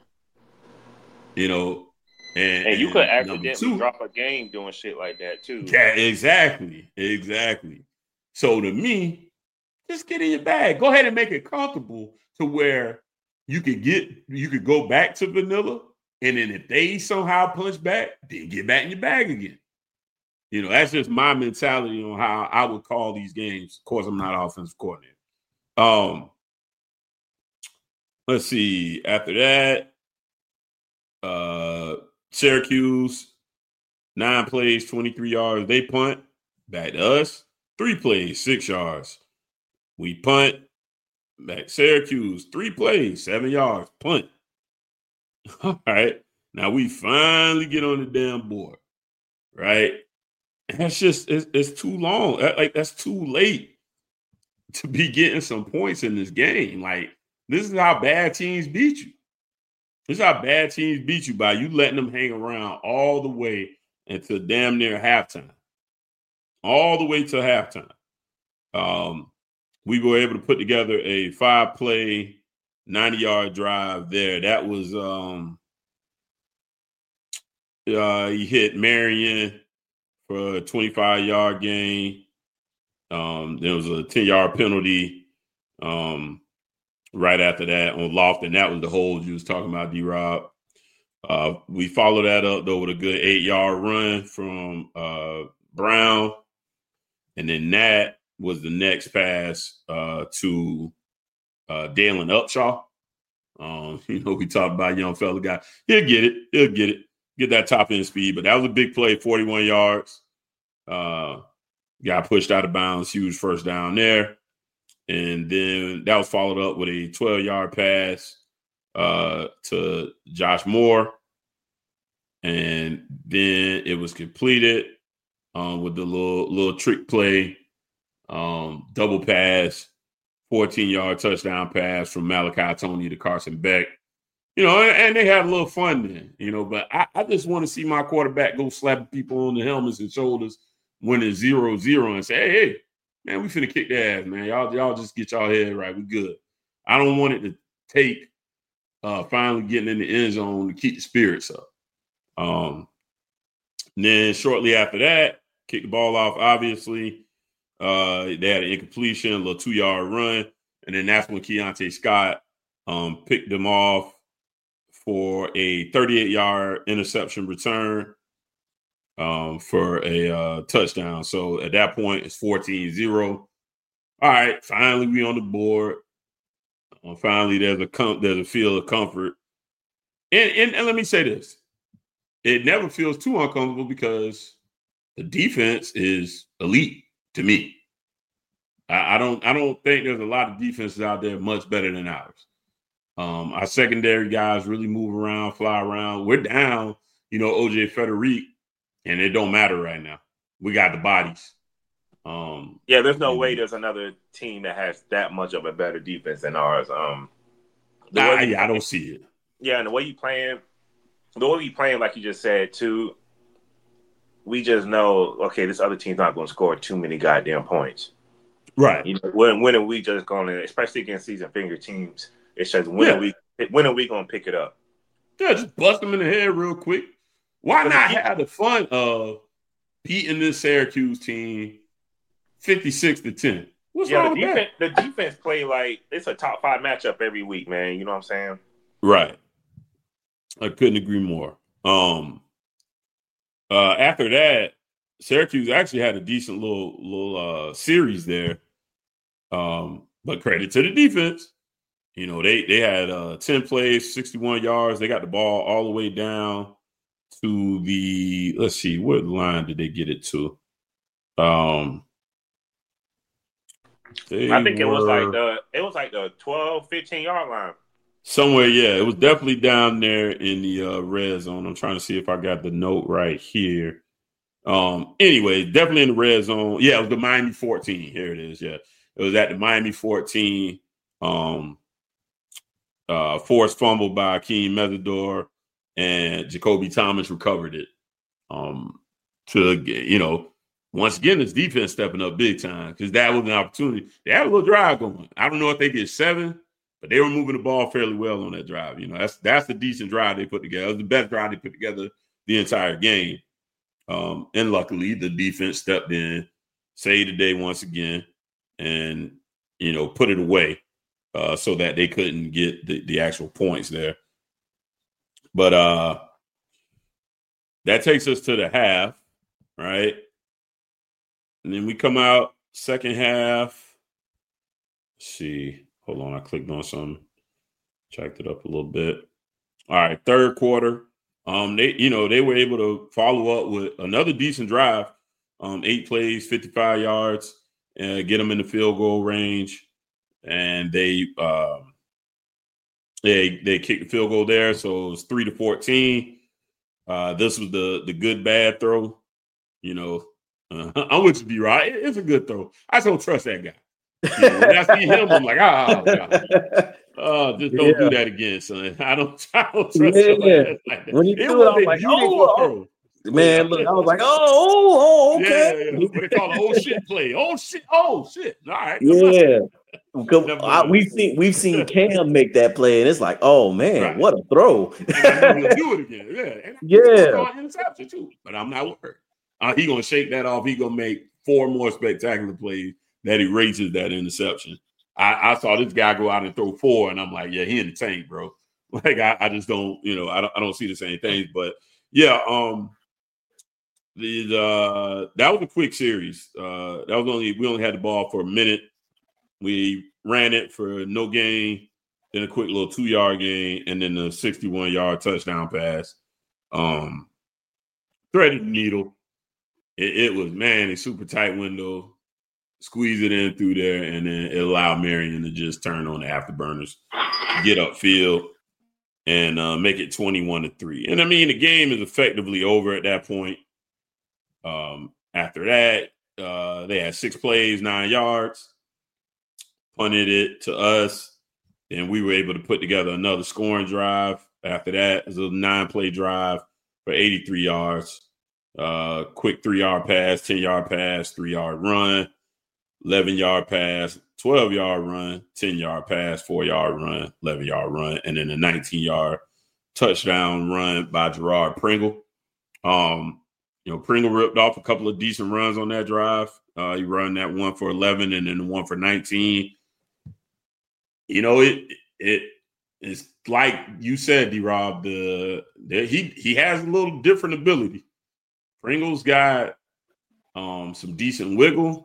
and you could accidentally drop a game doing shit like that too. Yeah, exactly. So to me, just get in your bag. Go ahead and make it comfortable to where you could go back to vanilla, and then if they somehow punch back, then get back in your bag again. That's just my mentality on how I would call these games. Of course, I'm not offensive coordinator. Let's see. After that, Syracuse, 9 plays, 23 yards. They punt. Back to us. 3 plays, 6 yards. We punt. Back to Syracuse. 3 plays, 7 yards. Punt. All right. Now we finally get on the damn board. Right? That's just, it's too long. That's too late to be getting some points in this game. Like, this is how bad teams beat you. This is how bad teams beat you by you letting them hang around all the way until damn near halftime. All the way till halftime. We were able to put together a 5-play, 90-yard drive there. That was he hit Marion for a 25-yard gain. There was a 10-yard penalty right after that on Lofton. That was the hold you was talking about, D-Rob. We followed that up, though, with a good 8-yard run from Brown. And then that was the next pass to Dalen Upshaw. We talked about young fella guy. He'll get it. Get that top end speed. But that was a big play, 41 yards. Got pushed out of bounds, huge first down there. And then that was followed up with a 12-yard pass to Josh Moore. And then it was completed with the little trick play, double pass, 14-yard touchdown pass from Malachi Tony to Carson Beck. And they had a little fun then, but I just want to see my quarterback go slapping people on the helmets and shoulders when it's 0-0 and say, hey, man, we finna kick their ass, man. Y'all just get y'all head right. We good. I don't want it to take finally getting in the end zone to keep the spirits up. Then shortly after that, kick the ball off, obviously. They had an incompletion, a little 2-yard run. And then that's when Keontae Scott picked them off for a 38-yard interception return for a touchdown. So at that point, it's 14-0. All right, finally we on the board. Finally, there's a feel of comfort. And let me say this. It never feels too uncomfortable because the defense is elite to me. I don't think there's a lot of defenses out there much better than ours. Our secondary guys really move around, fly around. We're down, OJ Federic, and it don't matter right now. We got the bodies. There's no way there's another team that has that much of a better defense than ours. I don't see it. Yeah, and the way we playing, like you just said, too, we just know, okay, this other team's not going to score too many goddamn points. Right. When are we just going to, especially against season finger teams, it's just when are we going to pick it up? Yeah, just bust them in the head real quick. Why not have the fun of beating this Syracuse team 56-10? What's wrong with that? The defense play like it's a top 5 matchup every week, man. You know what I'm saying? Right. I couldn't agree more. After that, Syracuse actually had a decent little series there. But credit to the defense. They had 10 plays, 61 yards. They got the ball all the way down to the, let's see, what line did they get it to? I think it was like the 12, 15-yard line. Somewhere, yeah. It was definitely down there in the red zone. I'm trying to see if I got the note right here. Anyway, definitely in the red zone. Yeah, it was the Miami 14. Here it is. Yeah. It was at the Miami 14. Forced fumble by Akeem Mesidor, and Jacoby Thomas recovered it. Once again, this defense stepping up big time because that was an opportunity. They had a little drive going. I don't know if they did 7, but they were moving the ball fairly well on that drive. That's a decent drive they put together. It was the best drive they put together the entire game. And luckily, the defense stepped in, saved the day once again, and, put it away so that they couldn't get the actual points there. But that takes us to the half, right? And then we come out second half. Let's see. Hold on. I clicked on something. Checked it up a little bit. All right. Third quarter. They were able to follow up with another decent drive. 8 plays, 55 yards, and get them in the field goal range. And they kicked the field goal there. So it was 3-14. This was the good, bad throw. I'm with you, B-Rod. It's a good throw. I just don't trust that guy. When I see him, I'm like, God. Just don't do that again, son. I don't trust him. Like when you do it, I'm like, oh, man, look, I was like, oh, okay. Yeah. What they call an old shit play. Oh shit. All right. Yeah. We've seen Cam make that play, and it's like, oh man, right. What a throw! He'll do it again. Yeah. Interception too, but I'm not worried. He's gonna shake that off. He's gonna make 4 more spectacular plays that erases that interception. I saw this guy go out and throw 4, and I'm like, yeah, he in the tank, bro. Like I just don't, I don't see the same things. But yeah, that was a quick series. We only had the ball for a minute. We ran it for no gain, then a quick little 2-yard gain, and then the 61-yard touchdown pass. Threaded the needle. It was, a super tight window. Squeeze it in through there, and then it allowed Marion to just turn on the afterburners, get upfield, and make it 21-3. And the game is effectively over at that point. After that, they had 6 plays, 9 yards, punted it to us, and we were able to put together another scoring drive. After that, it was a 9-play drive for 83 yards. Quick 3-yard pass, 10-yard pass, 3-yard run, 11-yard pass, 12-yard run, 10-yard pass, 4-yard run, 11-yard run, and then a 19-yard touchdown run by Gerard Pringle. Pringle ripped off a couple of decent runs on that drive. He run that one for 11 and then the one for 19. It's like you said, D-Rob, he has a little different ability. Pringle's got some decent wiggle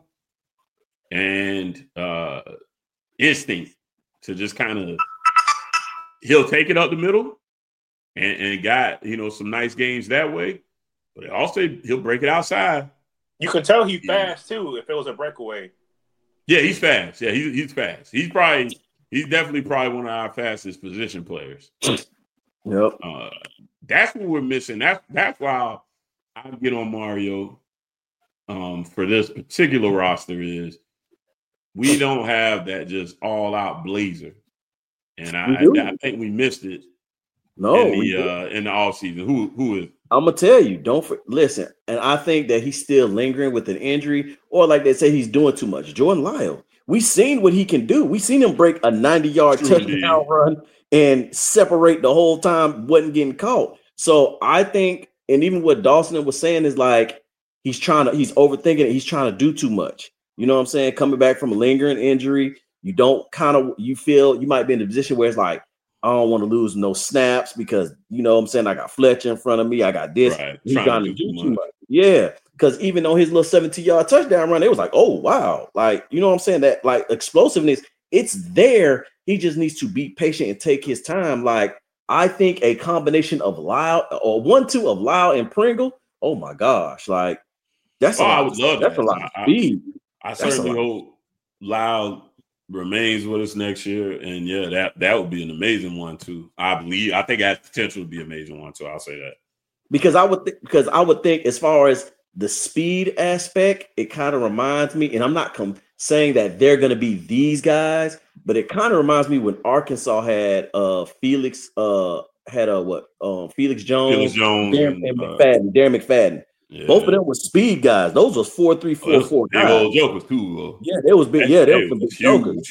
and instinct to just kind of he'll take it up the middle and got some nice games that way. But also he'll break it outside. You can tell he's fast too if it was a breakaway. Yeah, he's fast. Yeah, he's fast. He's definitely probably one of our fastest position players. Yep. That's what we're missing. That's why I get on Mario for this particular roster is we don't have that just all out blazer. And I think we missed it in the offseason. Who is? I'm gonna tell you, listen. And I think that he's still lingering with an injury, or like they say, he's doing too much. Jordan Lyle, we seen what he can do. We seen him break a 90-yard touchdown run and separate the whole time, wasn't getting caught. So I think, and even what Dawson was saying is like he's overthinking it. He's trying to do too much. You know what I'm saying? Coming back from a lingering injury, you feel you might be in a position where it's like, I don't want to lose no snaps because you know what I'm saying, I got Fletcher in front of me. I got this. Right. He's trying to do too much. Yeah. Because even on his little 17-yard touchdown run, it was like, oh wow. Like, you know what I'm saying? That like explosiveness, it's there. He just needs to be patient and take his time. Like, I think a combination of Lyle or 1-2 of Lyle and Pringle. Oh my gosh. Like that's I would love that's that. a lot of speed. I certainly hope Lyle remains with us next year, and yeah, that would be an amazing one too. I think it has potential to be an amazing one too. I'll say that because I would think as far as the speed aspect, it kind of reminds me, and I'm not saying that they're going to be these guys, but it kind of reminds me when Arkansas had Felix Felix Jones, Darren McFadden. Yeah. Both of them were speed guys. Those was 4.3, 4.4 guys. Big old jokers too. Yeah, they was big. Yeah, they was big jokers.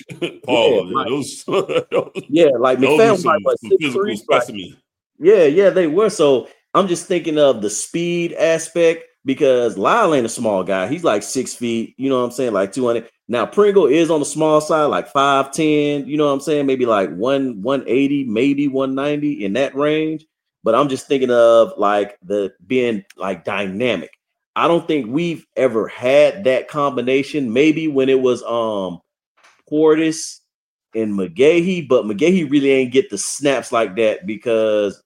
Like McFadden was like what, 6'3", specimen. Yeah, they were. So I'm just thinking of the speed aspect because Lyle ain't a small guy. He's like 6 feet. You know what I'm saying? Like 200. Now Pringle is on the small side, like 5'10". You know what I'm saying? Maybe like 180, maybe 190 in that range. But I'm just thinking of like the being like dynamic. I don't think we've ever had that combination. Maybe when it was Portis and McGahee, but McGahee really ain't get the snaps like that because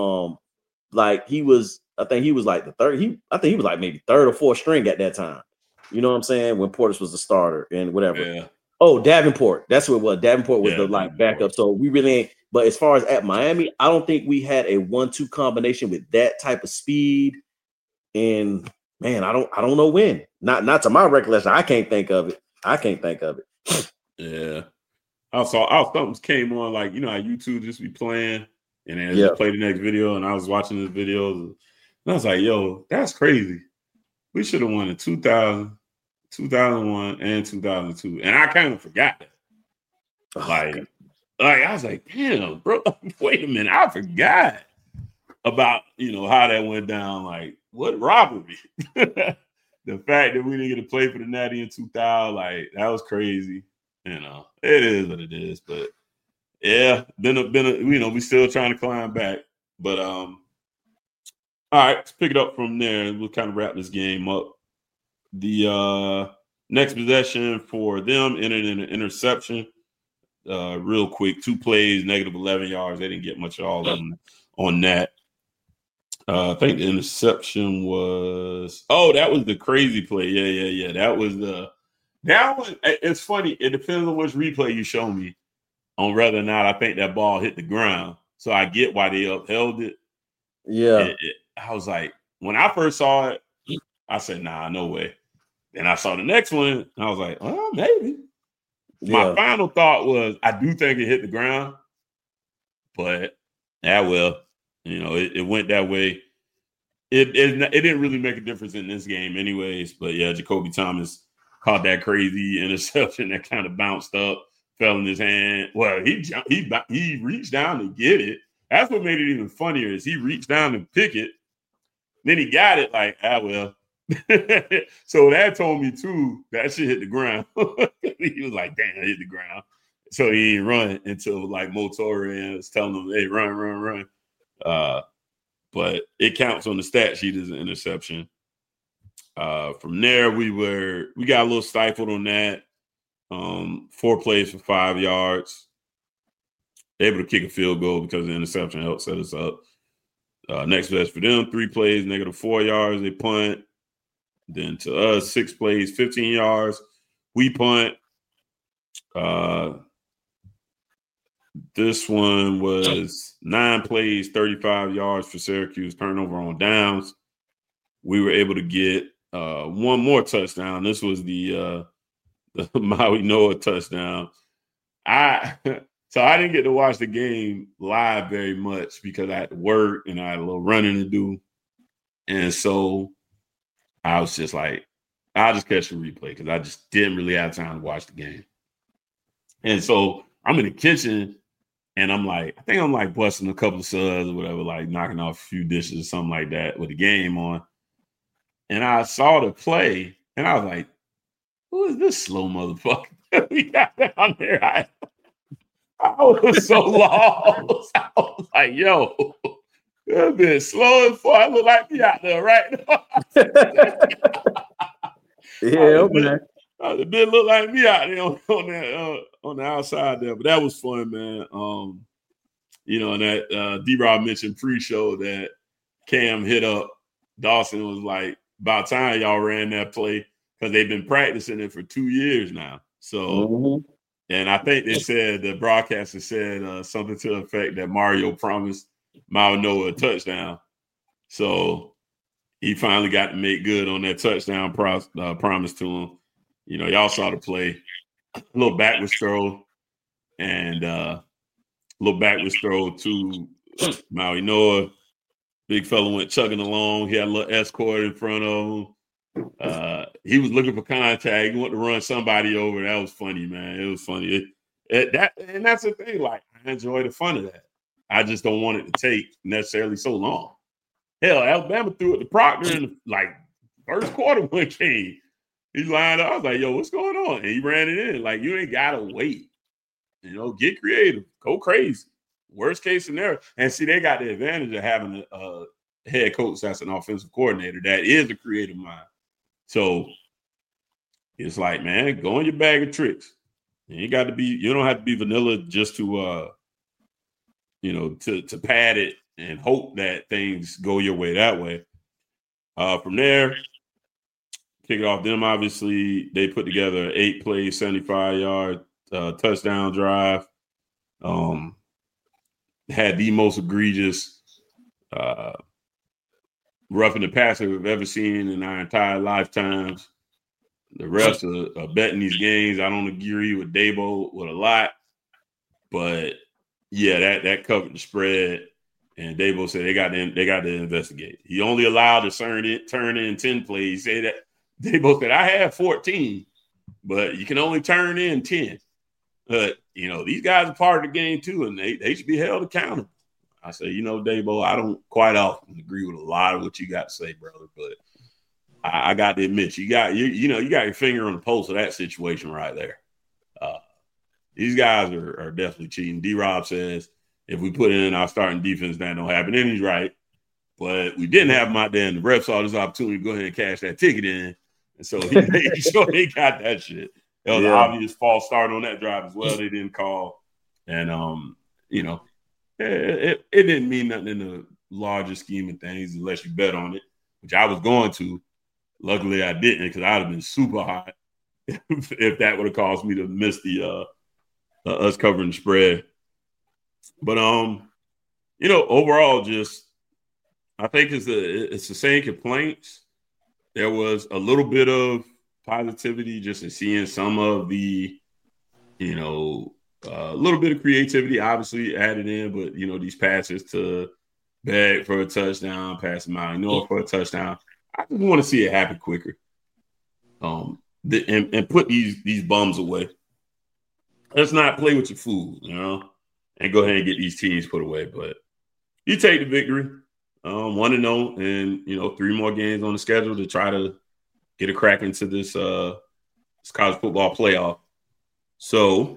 like I think he was like the third. I think he was like maybe third or fourth string at that time. You know what I'm saying? When Portis was the starter and whatever. Yeah. Oh, Davenport. That's what it was. Davenport was the like backup. So we really ain't. But as far as at Miami, I don't think we had a 1-2 combination with that type of speed. And man, I don't know when. Not to my recollection. I can't think of it. Yeah. I saw something came on like, you know how YouTube just be playing and then just play the next video. And I was watching this video and I was like, yo, that's crazy. We should have won in 2000, 2001, and 2002. And I kind of forgot that. Like I was like, damn, bro, wait a minute. I forgot about, how that went down. Like, what robbery? The fact that we didn't get to play for the Natty in 2000, like, that was crazy. It is what it is. But, yeah, we still trying to climb back. But, all right, let's pick it up from there. We'll kind of wrap this game up. The next possession for them ended in an interception. Real quick, 2 plays, negative 11 yards. They didn't get much at all on that. I think the interception was that was the crazy play. Yeah. That one. It's funny. It depends on which replay you show me on whether or not I think that ball hit the ground. So I get why they upheld it. Yeah. I was like, when I first saw it, I said, nah, no way. Then I saw the next one, and I was like, oh, maybe. Yeah. My final thought was, I do think it hit the ground, but it went that way. it didn't really make a difference in this game, anyways. But yeah, Jacoby Thomas caught that crazy interception that kind of bounced up, fell in his hand. Well, he reached down to get it. That's what made it even funnier is he reached down to pick it, then he got it like well. So that told me too that shit hit the ground. He was like, "Damn, it hit the ground." So he didn't run until like Motora was telling him, "Hey, run." But it counts on the stat sheet as an interception. From there, we got a little stifled on that. 4 plays for 5 yards. Able to kick a field goal because the interception helped set us up. Next best for them, 3 plays, -4 yards. They punt. Then to us, 6 plays, 15 yards. We punt. This one was 9 plays, 35 yards for Syracuse, turnover on downs. We were able to get one more touchdown. This was the Maui Noah touchdown. So I didn't get to watch the game live very much because I had to work and I had a little running to do. And so I was just like, I'll just catch the replay because I just didn't really have time to watch the game. And so I'm in the kitchen and I'm like, I think I'm like busting a couple of suds or whatever, like knocking off a few dishes or something like that with the game on. And I saw the play and I was like, who is this slow motherfucker we got down there? I was so lost. I was like, yo, that been slow as fuck. I look like me out there right now. Yeah, okay. It did look like me out there on the outside there, but that was fun, man. And that D-Rob mentioned pre-show that Cam hit up Dawson was like, about time y'all ran that play because they've been practicing it for 2 years now. So, and I think they said the broadcaster said something to the effect that Mario promised Maui Noah a touchdown. So he finally got to make good on that touchdown promise to him. You know, y'all saw the play, a little backwards throw, and a little backwards throw to Maui Noah. Big fella went chugging along. He had a little escort in front of him. He was looking for contact. He wanted to run somebody over. That was funny, man. It was funny. And that's the thing. Like, I enjoy the fun of that. I just don't want it to take necessarily so long. Hell, Alabama threw it to Proctor in like first quarter when it came. He lined up. I was like, yo, what's going on? And he ran it in. Like, you ain't got to wait. You know, get creative. Go crazy. Worst case scenario. And see, they got the advantage of having a head coach that's an offensive coordinator that is a creative mind. So it's like, man, go in your bag of tricks. You don't have to be vanilla just to to pad it and hope that things go your way that way. From there, kick it off them. Obviously, they put together an 8-play, 75-yard touchdown drive. Had the most egregious roughing the passer we've ever seen in our entire lifetimes. The refs are betting these games. I don't agree with Dabo with a lot, but yeah, that covered the spread. And Dabo said they got to investigate. He only allowed to turn in 10 plays. Say that Dabo said I have 14, but you can only turn in 10. But these guys are part of the game too, and they should be held accountable. I say, Dabo, I don't quite often agree with a lot of what you got to say, brother, but I got to admit, you got your finger on the pulse of that situation right there. These guys are definitely cheating. D-Rob says if we put in our starting defense, that don't happen. And he's right. But we didn't have them out there, and the refs saw this opportunity to go ahead and cash that ticket in. And so he made sure they got that shit. That was an obvious false start on that drive as well. They didn't call. And, it didn't mean nothing in the larger scheme of things unless you bet on it, which I was going to. Luckily, I didn't because I'd have been super hot if that would have caused me to miss the us covering the spread. But overall, just I think it's the same complaints. There was a little bit of positivity just in seeing some of the, a little bit of creativity obviously added in, but these passes to bag for a touchdown, pass him out, ignore for a touchdown. I just want to see it happen quicker. And put these bums away. Let's not play with your food, and go ahead and get these teams put away. But you take the victory, 1-0, and 3 more games on the schedule to try to get a crack into this college football playoff. So,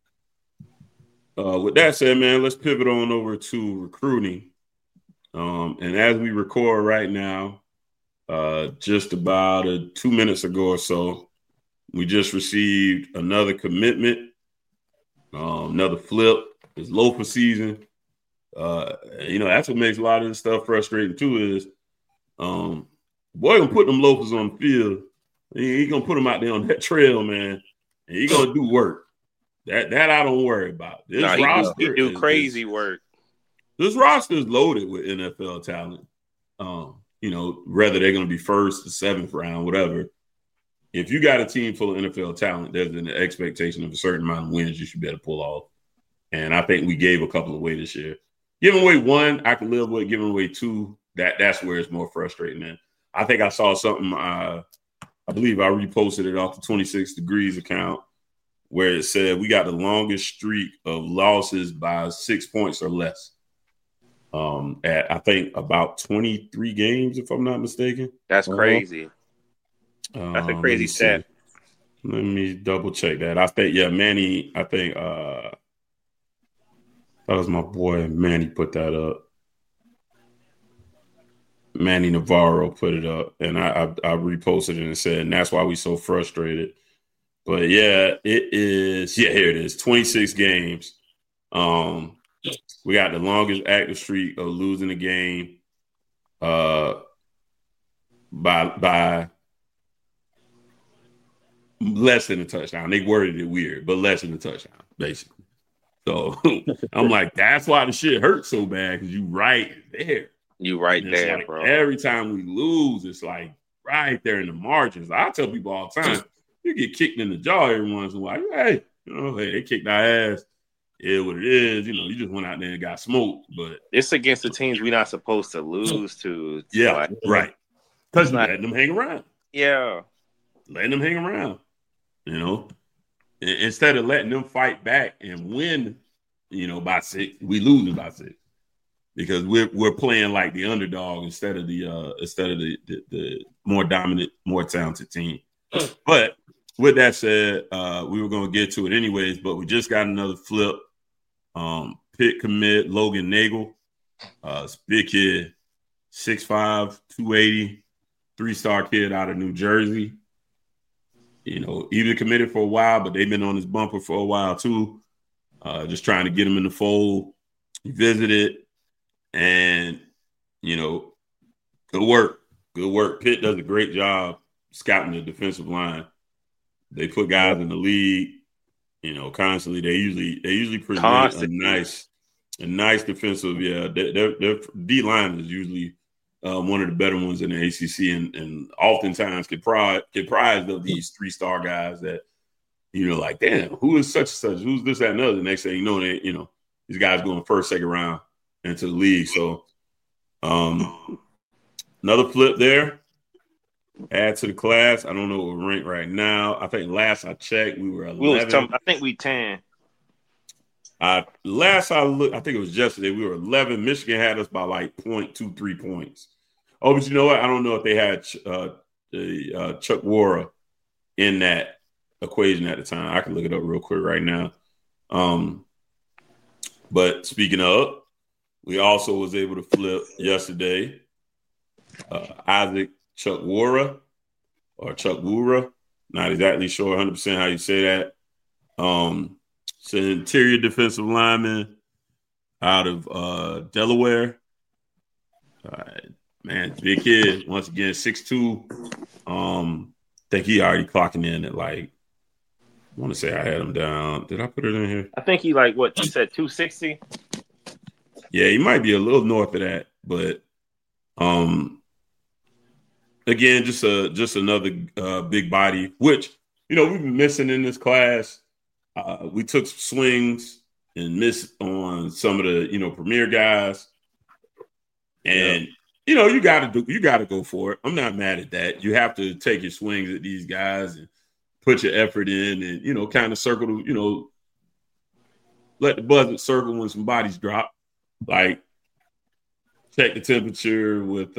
with that said, man, let's pivot on over to recruiting. And as we record right now, just about 2 minutes ago or so, we just received another commitment, another flip. It's loafer season. That's what makes a lot of this stuff frustrating too. Is boy gonna put them loafers on the field. He gonna put them out there on that trail, man, and he gonna do work. That I don't worry about. This roster he do crazy work. This roster is loaded with NFL talent. Whether they're gonna be first or seventh round, whatever. If you got a team full of NFL talent, there's an expectation of a certain amount of wins you should be able to pull off. And I think we gave a couple away this year. Giving away 1, I can live with. Giving away 2, that's where it's more frustrating. And I think I saw something, I believe I reposted it off the 26 Degrees account, where it said we got the longest streak of losses by 6 points or less. At I think about 23 games, if I'm not mistaken. That's crazy. That's a crazy stat. Let me double check that. I think, Manny, that was my boy Manny put that up. Manny Navarro put it up, and I reposted it and said, and that's why we so frustrated. But yeah, it is. Yeah, here it is. 26 games. We got the longest active streak of losing a game by less than a touchdown. They worded it weird, but less than a touchdown, basically. So I'm like, that's why the shit hurts so bad, because you right there. You right there, like, bro. Every time we lose, it's like right there in the margins. I tell people all the time, you get kicked in the jaw every once in a while. Hey, they kicked our ass. Yeah, what it is. You just went out there and got smoked. But it's against the teams we're not supposed to lose to. Yeah, right. Because letting them hang around. Yeah. Letting them hang around. Instead of letting them fight back and win, by 6, we losing by 6. Because we're playing like the underdog instead of the more dominant, more talented team. But with that said, we were going to get to it anyways, but we just got another flip. Pitt commit Logan Nagel. Big kid, 6'5", 280, 3-star kid out of New Jersey. Even committed for a while, but they've been on his bumper for a while too. Just trying to get him in the fold. He visited, and good work. Good work. Pitt does a great job scouting the defensive line. They put guys in the league, constantly. They usually present a nice defensive. Yeah, their D line is usually one of the better ones in the ACC, and oftentimes get prized of these 3-star guys that like, damn, who is such and such? Who's this, that, and other? The next thing you know, these guys going first, second round into the league. So, another flip there. Add to the class. I don't know what we're ranked right now. I think last I checked, we were 11. I think we 10. Last I looked, I think it was yesterday, we were 11. Michigan had us by like 0.23 points. Oh, but you know what? I don't know if they had Chuck Wara in that equation at the time. I can look it up real quick right now. But speaking of, we also was able to flip yesterday Isaac Chuck Wara, not exactly sure 100% how you say that. It's an interior defensive lineman out of Delaware. Man, big kid. Once again, 6'2". Think he already clocking in at like, I want to say I had him down. Did I put it in here? I think he like what you said, 260. Yeah, he might be a little north of that, but again, just another big body, which we've been missing in this class. We took some swings and missed on some of the premier guys. And you got to go for it. I'm not mad at that. You have to take your swings at these guys and put your effort in, and kind of circle. Let the buzzer circle when some bodies drop. Like check the temperature with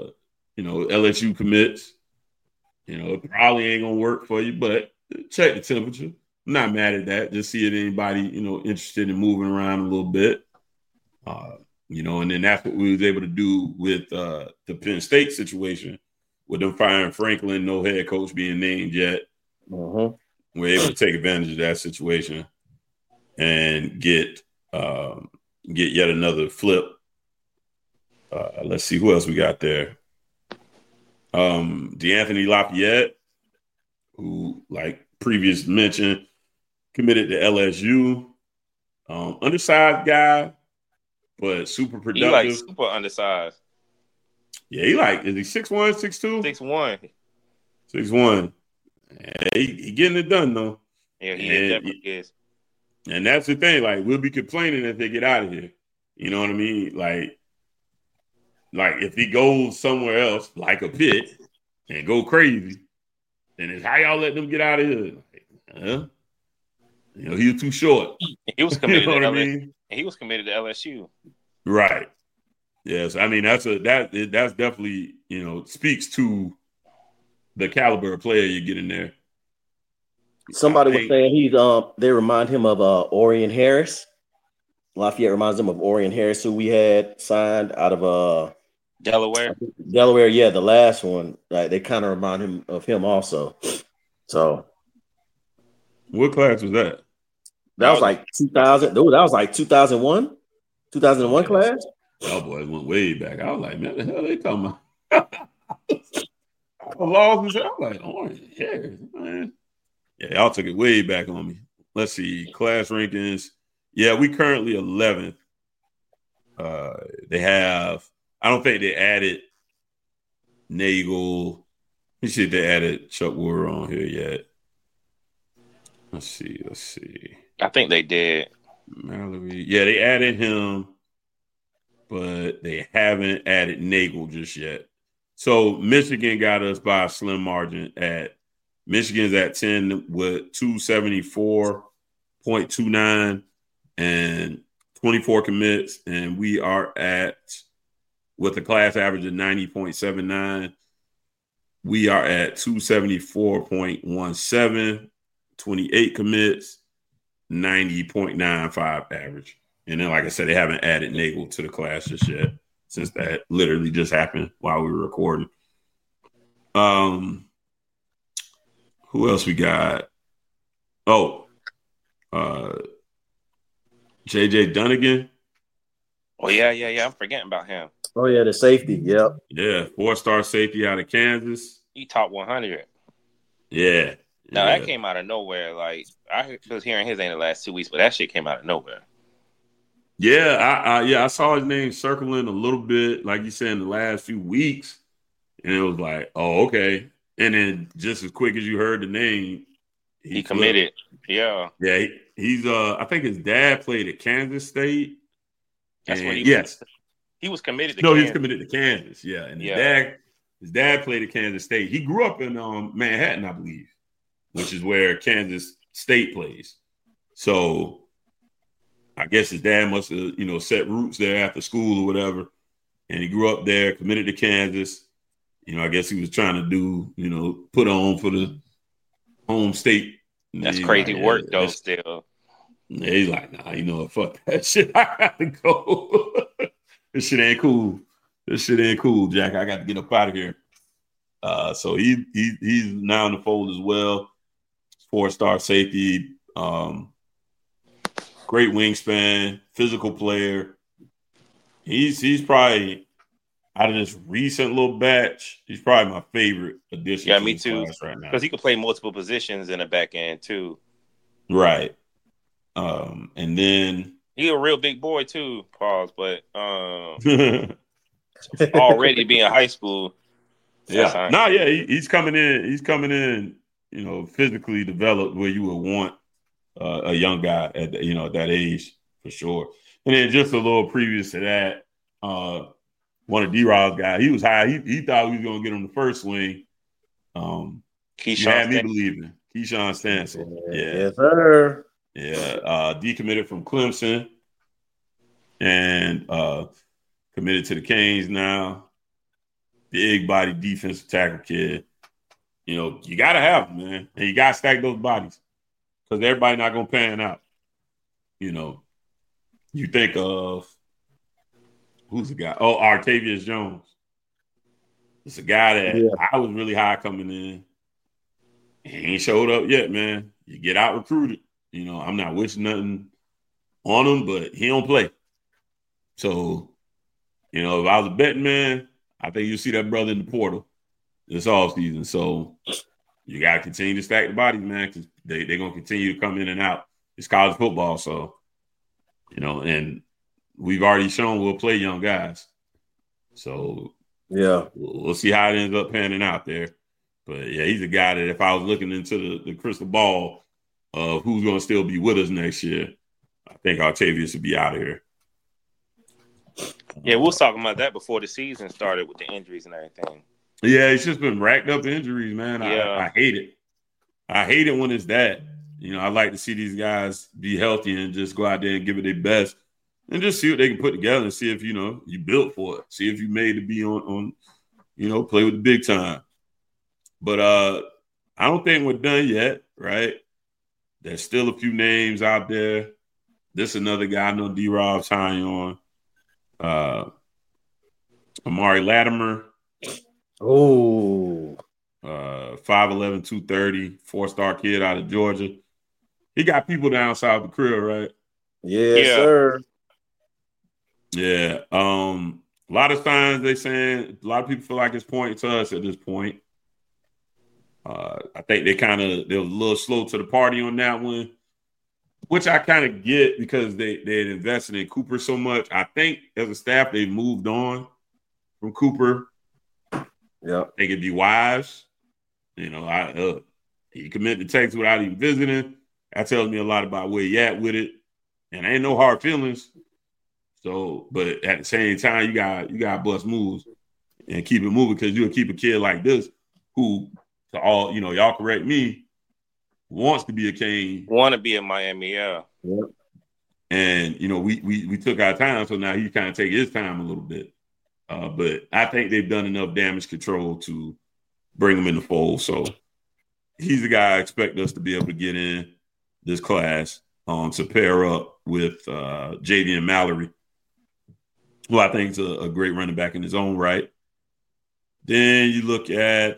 LSU commits. It probably ain't gonna work for you, but check the temperature. I'm not mad at that. Just see if anybody interested in moving around a little bit. And then that's what we was able to do with the Penn State situation with them firing Franklin, no head coach being named yet. Mm-hmm. We're able to take advantage of that situation and get yet another flip. Let's see who else we got there. DeAnthony Lafayette, who, like previous mentioned, committed to LSU. Undersized guy, but super productive. He like super undersized. Yeah, is he 6'1", 6'2"? 6'1". 6'1". Yeah, he getting it done though. Yeah, he definitely is. And that's the thing. Like, we'll be complaining if they get out of here. You know what I mean? Like if he goes somewhere else, like a Pitt, and go crazy, then it's how y'all let them get out of here. Like, he was too short. He was committed you know to what I mean? He was committed to LSU. Right. Yes. I mean, that's definitely, speaks to the caliber of player you get in there. Somebody was saying they remind him of Orion Harris. Lafayette reminds him of Orion Harris, who we had signed out of Delaware. Yeah, the last one. They kind of remind him of him also. So, what class was that? That was like 2000. Dude, that was like 2001. 2001 class. Cowboys went way back. I was like, man, the hell they talking about? I'm like, Orange Harris, man. Yeah, y'all took it way back on me. Let's see, class rankings. Yeah, we currently 11th. They have. I don't think they added Nagel. Let me see if they added Chuck Wooler on here yet. Let's see. I think they did. Mallory. Yeah, they added him, but they haven't added Nagel just yet. So Michigan got us by a slim margin. Michigan's at 10 with 274.29 and 24 commits, and we are at, with a class average of 90.79, we are at 274.17, 28 commits, 90.95 average. And then, like I said, they haven't added Nagel to the class just yet, since that literally just happened while we were recording. Who else we got? JJ Dunnigan. Oh, yeah. I'm forgetting about him. Oh, yeah, the safety. Yep. Yeah, 4-star safety out of Kansas. He top 100. Yeah. Now, that came out of nowhere. Like, I was hearing his name the last 2 weeks, but that shit came out of nowhere. Yeah, I saw his name circling a little bit, like you said, in the last few weeks. And it was like, oh, okay. And then just as quick as you heard the name, he committed. Yeah. Yeah, he's I think his dad played at Kansas State. That's what he was. He was committed to Kansas. No, Kansas. he was committed to Kansas, yeah. And his dad played at Kansas State. He grew up in Manhattan, I believe, which is where Kansas State plays. So I guess his dad must have, set roots there after school or whatever. And he grew up there, committed to Kansas. I guess he was trying to do, put on for the home state. That's crazy work, though, still. Yeah, he's like, nah, fuck that shit. I got to go. This shit ain't cool. Jack. I got to get up out of here. So he's now in the fold as well. 4-star safety. Great wingspan, physical player. He's probably, out of this recent little batch, he's probably my favorite addition. Yeah, to me the too. class right now, because he can play multiple positions in the back end too. Right. And then he's a real big boy too. Pause, but already being high school. Yeah. No, yeah, he's coming in. He's coming in. Physically developed where you would want a young guy at that age for sure. And then just a little previous to that. one of D-Rob's guys. He was high. He thought we was gonna get him the first swing. You had me believing. Keyshawn Stanson. Yeah. Yes, sir. Yeah. Decommitted from Clemson and committed to the Canes now. Big body defensive tackle kid. You know, you got to have them, man. And you got to stack those bodies because everybody not going to pan out. You know, you think of who's the guy? Oh, Artavius Jones. It's a guy that I was really high coming in. He ain't showed up yet, man. You get out recruited. You know, I'm not wishing nothing on him, but he don't play. So, you know, if I was a betting man, I think you'll see that brother in the portal this offseason. So you got to continue to stack the bodies, man, because they're going to continue to come in and out. It's college football. So, you know, and we've already shown we'll play young guys. So, yeah, we'll see how it ends up panning out there. But, yeah, he's a guy that if I was looking into the crystal ball of who's going to still be with us next year, I think Artavius would be out of here. Yeah, we was talking about that before the season started with the injuries and everything. Yeah, it's just been racked up injuries, man. Yeah. I hate it. I hate it when it's that. You know, I like to see these guys be healthy and just go out there and give it their best and just see what they can put together and see if, you know, you built for it. See if you made to be on you know, play with the big time. But I don't think we're done yet, right? There's still a few names out there. This is another guy I know D-Rob's high on. Amari Latimer. Oh. 5'11", 230, 4-star kid out of Georgia. He got people down south the crib, right? Yes, sir. Yeah. A lot of signs they saying a lot of people feel like it's pointing to us at this point. I think they were a little slow to the party on that one, which I kind of get because they had invested in Cooper so much. I think as a staff they've moved on from Cooper. Yeah, I think it'd be wise. You know, he committed to Texas without even visiting. That tells me a lot about where he at with it, and ain't no hard feelings. So, but at the same time, you got bust moves and keep it moving because you'll keep a kid like this who, to all you know, y'all correct me, wants to be a Cane, want to be in Miami, yeah. Yep. And you know, we took our time, so now he kind of take his time a little bit. But I think they've done enough damage control to bring him in the fold. So he's the guy I expect us to be able to get in this class to pair up with Javian Mallory, who I think is a great running back in his own right. Then you look at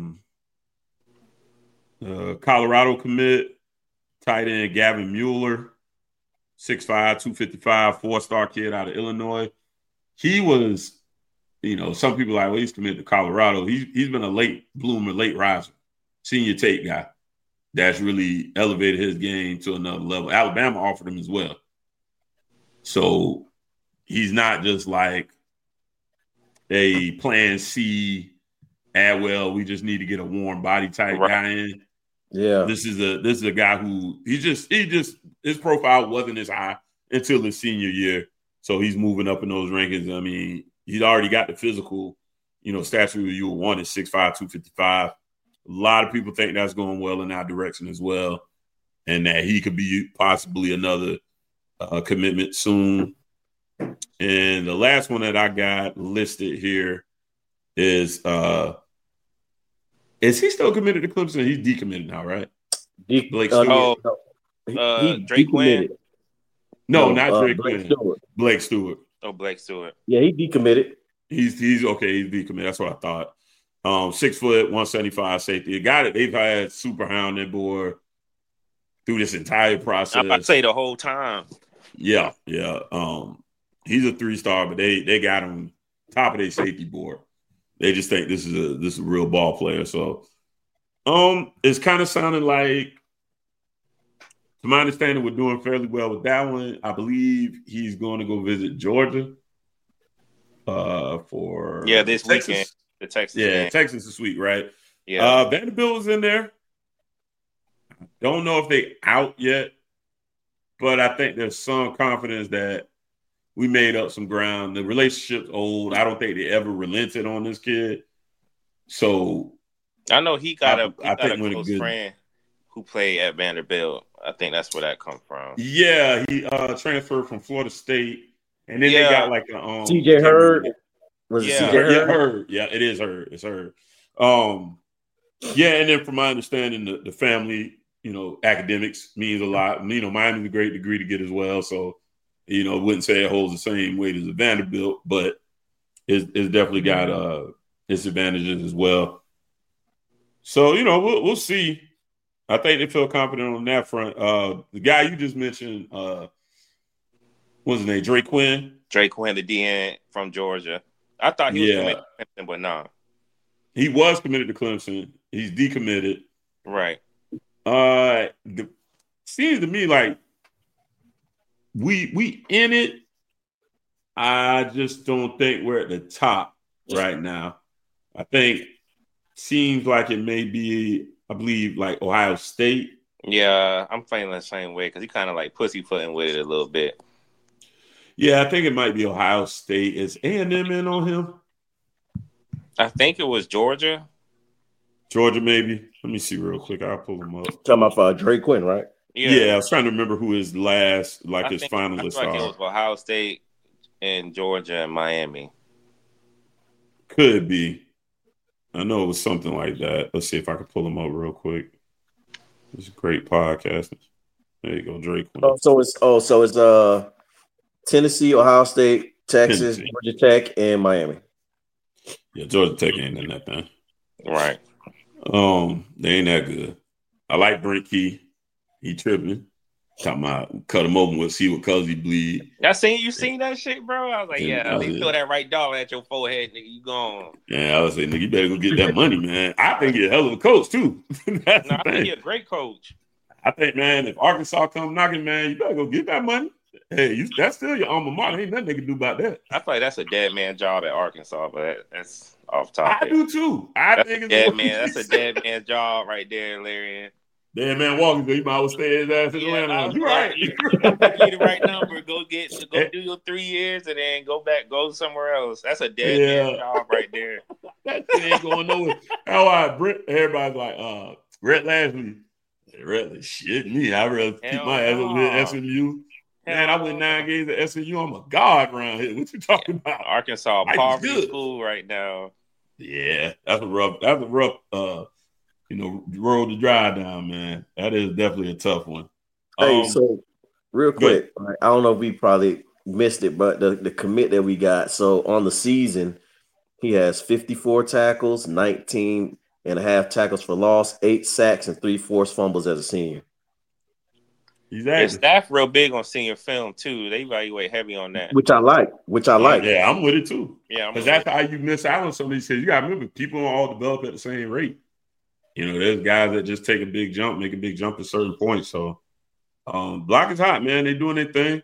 Colorado commit, tight end Gavin Mueller, 6'5", 255, 4-star kid out of Illinois. He was, you know, some people are like, well, he's committed to Colorado. He's been a late bloomer, late riser, senior tape guy that's really elevated his game to another level. Alabama offered him as well. So he's not just like a plan C, we just need to get a warm body type guy in. Yeah. This is a guy who his profile wasn't as high until his senior year. So he's moving up in those rankings. I mean, he's already got the physical, you know, stature you would want at 6'5", 255. A lot of people think that's going well in that direction as well, and that he could be possibly another commitment soon. And the last one that I got listed here is he still committed to Clemson? He's decommitted now, right? Blake Stewart. He Drake Quinn? No, not Drake Blake Quinn. Stewart. Blake Stewart. Oh, Blake Stewart. Yeah, he decommitted. He's okay. He's decommitted. That's what I thought. 6 foot, 175 safety. A guy that they've had super high on their board through this entire process. I'd say the whole time. Yeah. He's a 3-star, but they got him top of their safety board. They just think this is a real ball player. So, it's kind of sounding like, to my understanding, we're doing fairly well with that one. I believe he's going to go visit Georgia for this Texas. Weekend. The Texas game. Texas is sweet, right? Yeah. Vanderbilt is in there. Don't know if they out yet, but I think there's some confidence that we made up some ground. The relationship's old. I don't think they ever relented on this kid. So I know he got a close friend who played at Vanderbilt. I think that's where that comes from. Yeah, he transferred from Florida State, and then they got like a CJ Hurd. Was it CJ Hurd? Yeah, Hurd. Yeah, it is Hurd. It's Hurd. Yeah, and then from my understanding, the family, academics means a lot. Miami's a great degree to get as well. So, wouldn't say it holds the same weight as a Vanderbilt, but it's definitely got its advantages as well. So, we'll see. I think they feel confident on that front. The guy you just mentioned, what's his name? Drake Quinn? Drake Quinn, the DN from Georgia. I thought he was committed to Clemson, but no. He was committed to Clemson. He's decommitted. Right. Seems to me like we in it. I just don't think we're at the top right now. I think seems like it may be, I believe, like Ohio State. Yeah, I'm feeling the same way because he kind of like pussyfooting with it a little bit. Yeah, I think it might be Ohio State. Is A&M in on him? I think it was Georgia. Georgia, maybe. Let me see real quick. I'll pull him up. Talking about Drake Quinn, right? Yeah, I was trying to remember who his last, his finalists are. I think it was Ohio State and Georgia and Miami. Could be. I know it was something like that. Let's see if I can pull him up real quick. It's a great podcast. There you go, Drake Quinn. So it's Tennessee, Ohio State, Texas, Georgia Tech, and Miami. Yeah, Georgia Tech ain't in that thing. Right. They ain't that good. I like Brent Key. He tripping. Talking about cut him open with see what colors he bleed. You seen that shit, bro? I was like, they throw that right dollar at your forehead, nigga. You gone. Yeah, I was like, nigga, you better go get that money, man. I think he's a hell of a coach too. I think he's a great coach. I think, man, if Arkansas come knocking, man, you better go get that money. Hey, that's still your alma mater. Ain't nothing they can do about that. I feel like that's a dead man job at Arkansas, but that's off topic. I do too. That's a dead man job right there, Larry. Dead man walking, you might well stay his ass in Atlanta. You right. You the right number. Go do your 3 years and then go somewhere else. That's a dead man job right there. That shit ain't going nowhere. How everybody's like, Rhett Lashley. Rhett, shit me. I'd rather keep my ass over here at SMU. Man, I went 9 games at SMU. I'm a god around here. What you talking about? Arkansas poverty school right now. Yeah, that's a rough road to drive down, man. That is definitely a tough one. Hey, so real quick, I don't know if we probably missed it, but the commit that we got. So on the season, he has 54 tackles, 19 and a half tackles for loss, 8 sacks, and 3 forced fumbles as a senior. Exactly. Staff real big on senior film too. They evaluate heavy on that, which I like. Yeah, I'm with it too. Yeah, because that's how you miss out on some of these kids. You got to remember, people don't all develop at the same rate. There's guys that just take a big jump, make a big jump at certain points. So, block is hot, man. They doing their thing.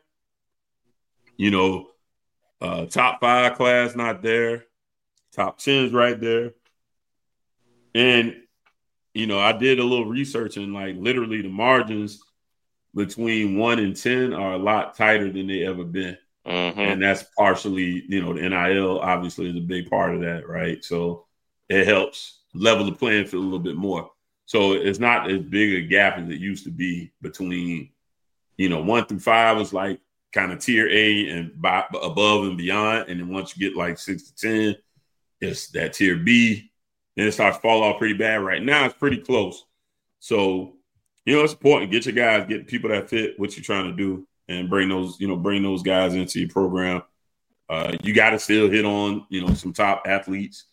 Top 5 class not there. Top 10's right there. And I did a little research and literally the margins between 1 and 10 are a lot tighter than they ever been. Mm-hmm. And that's partially, the NIL obviously is a big part of that, right? So it helps level the playing field a little bit more. So it's not as big a gap as it used to be between, 1 through 5 is like kind of tier A and above and beyond. And then once you get 6 to 10, it's that tier B. Then it starts to fall off pretty bad. Right now, it's pretty close. So, it's important. Get your guys, get people that fit what you're trying to do, and bring those guys into your program. You got to still hit on, some top athletes.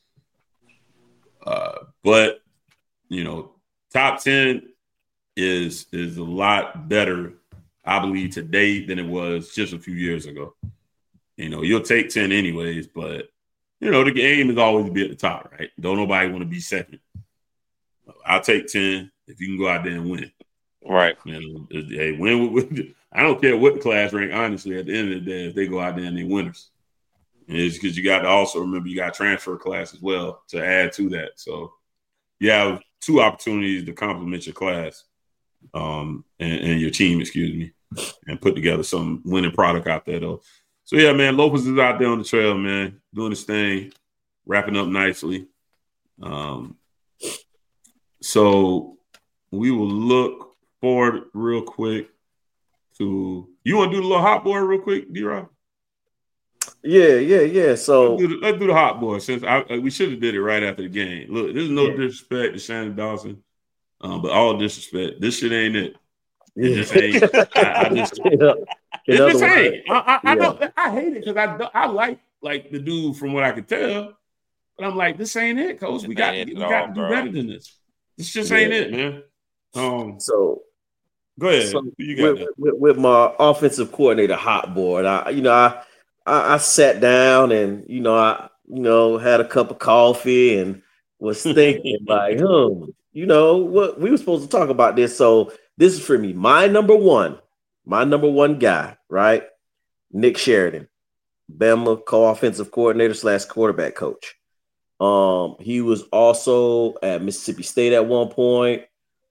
But top 10 is a lot better, I believe, today than it was just a few years ago. You'll take 10 anyways, but the game is always to be at the top, right? Don't nobody want to be second. I'll take 10 if you can go out there and win. Right. Hey, win. I don't care what the class rank, honestly, at the end of the day, if they go out there and they're winners. And it's because you got to also remember you got transfer class as well to add to that. So you have 2 opportunities to complement your class and your team, and put together some winning product out there, though. So yeah, man, Lopez is out there on the trail, man, doing his thing, wrapping up nicely. So we will look forward real quick to. You want to do the little hot board real quick, D-Rob? Yeah. So let's do the hot board since we should have did it right after the game. Look, there's no disrespect to Shannon Dawson, but all disrespect. This shit ain't it. It just ain't. It just ain't. I know. I hate it because I like the dude from what I could tell, but I'm like, this ain't it, Coach. We got to do better than this. This just ain't it, man. So go ahead. So with my offensive coordinator hot board, I sat down and I had a cup of coffee and was thinking like, what we were supposed to talk about this. So this is for me. My number one guy, right? Nick Sheridan, Bama co-offensive coordinator / quarterback coach. He was also at Mississippi State at one point.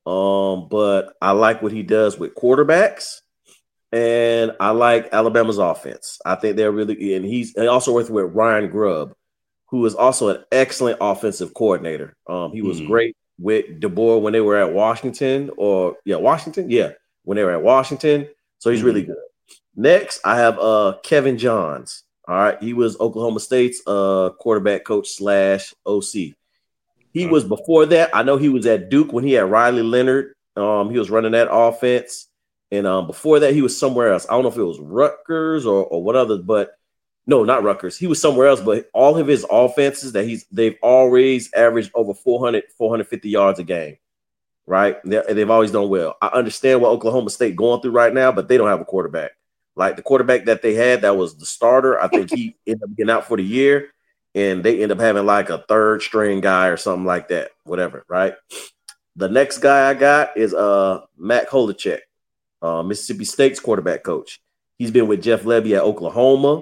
But I like what he does with quarterbacks, and I like Alabama's offense. I think they're really, and he also worked with Ryan Grubb, who is also an excellent offensive coordinator. He was great with DeBoer when they were at Washington, when they were at Washington. So he's really good. Next, I have Kevin Johns. All right, he was Oklahoma State's quarterback coach / OC. He was before that. I know he was at Duke when he had Riley Leonard. He was running that offense. And before that, he was somewhere else. I don't know if it was Rutgers or what other, but no, not Rutgers. He was somewhere else, but all of his offenses they've always averaged over 400, 450 yards a game, right? They've always done well. I understand what Oklahoma State going through right now, but they don't have a quarterback. Like the quarterback that they had, that was the starter. I think he ended up getting out for the year. And they end up having like a third string guy or something like that, whatever, right? The next guy I got is Matt Holacek, Mississippi State's quarterback coach. He's been with Jeff Lebby at Oklahoma.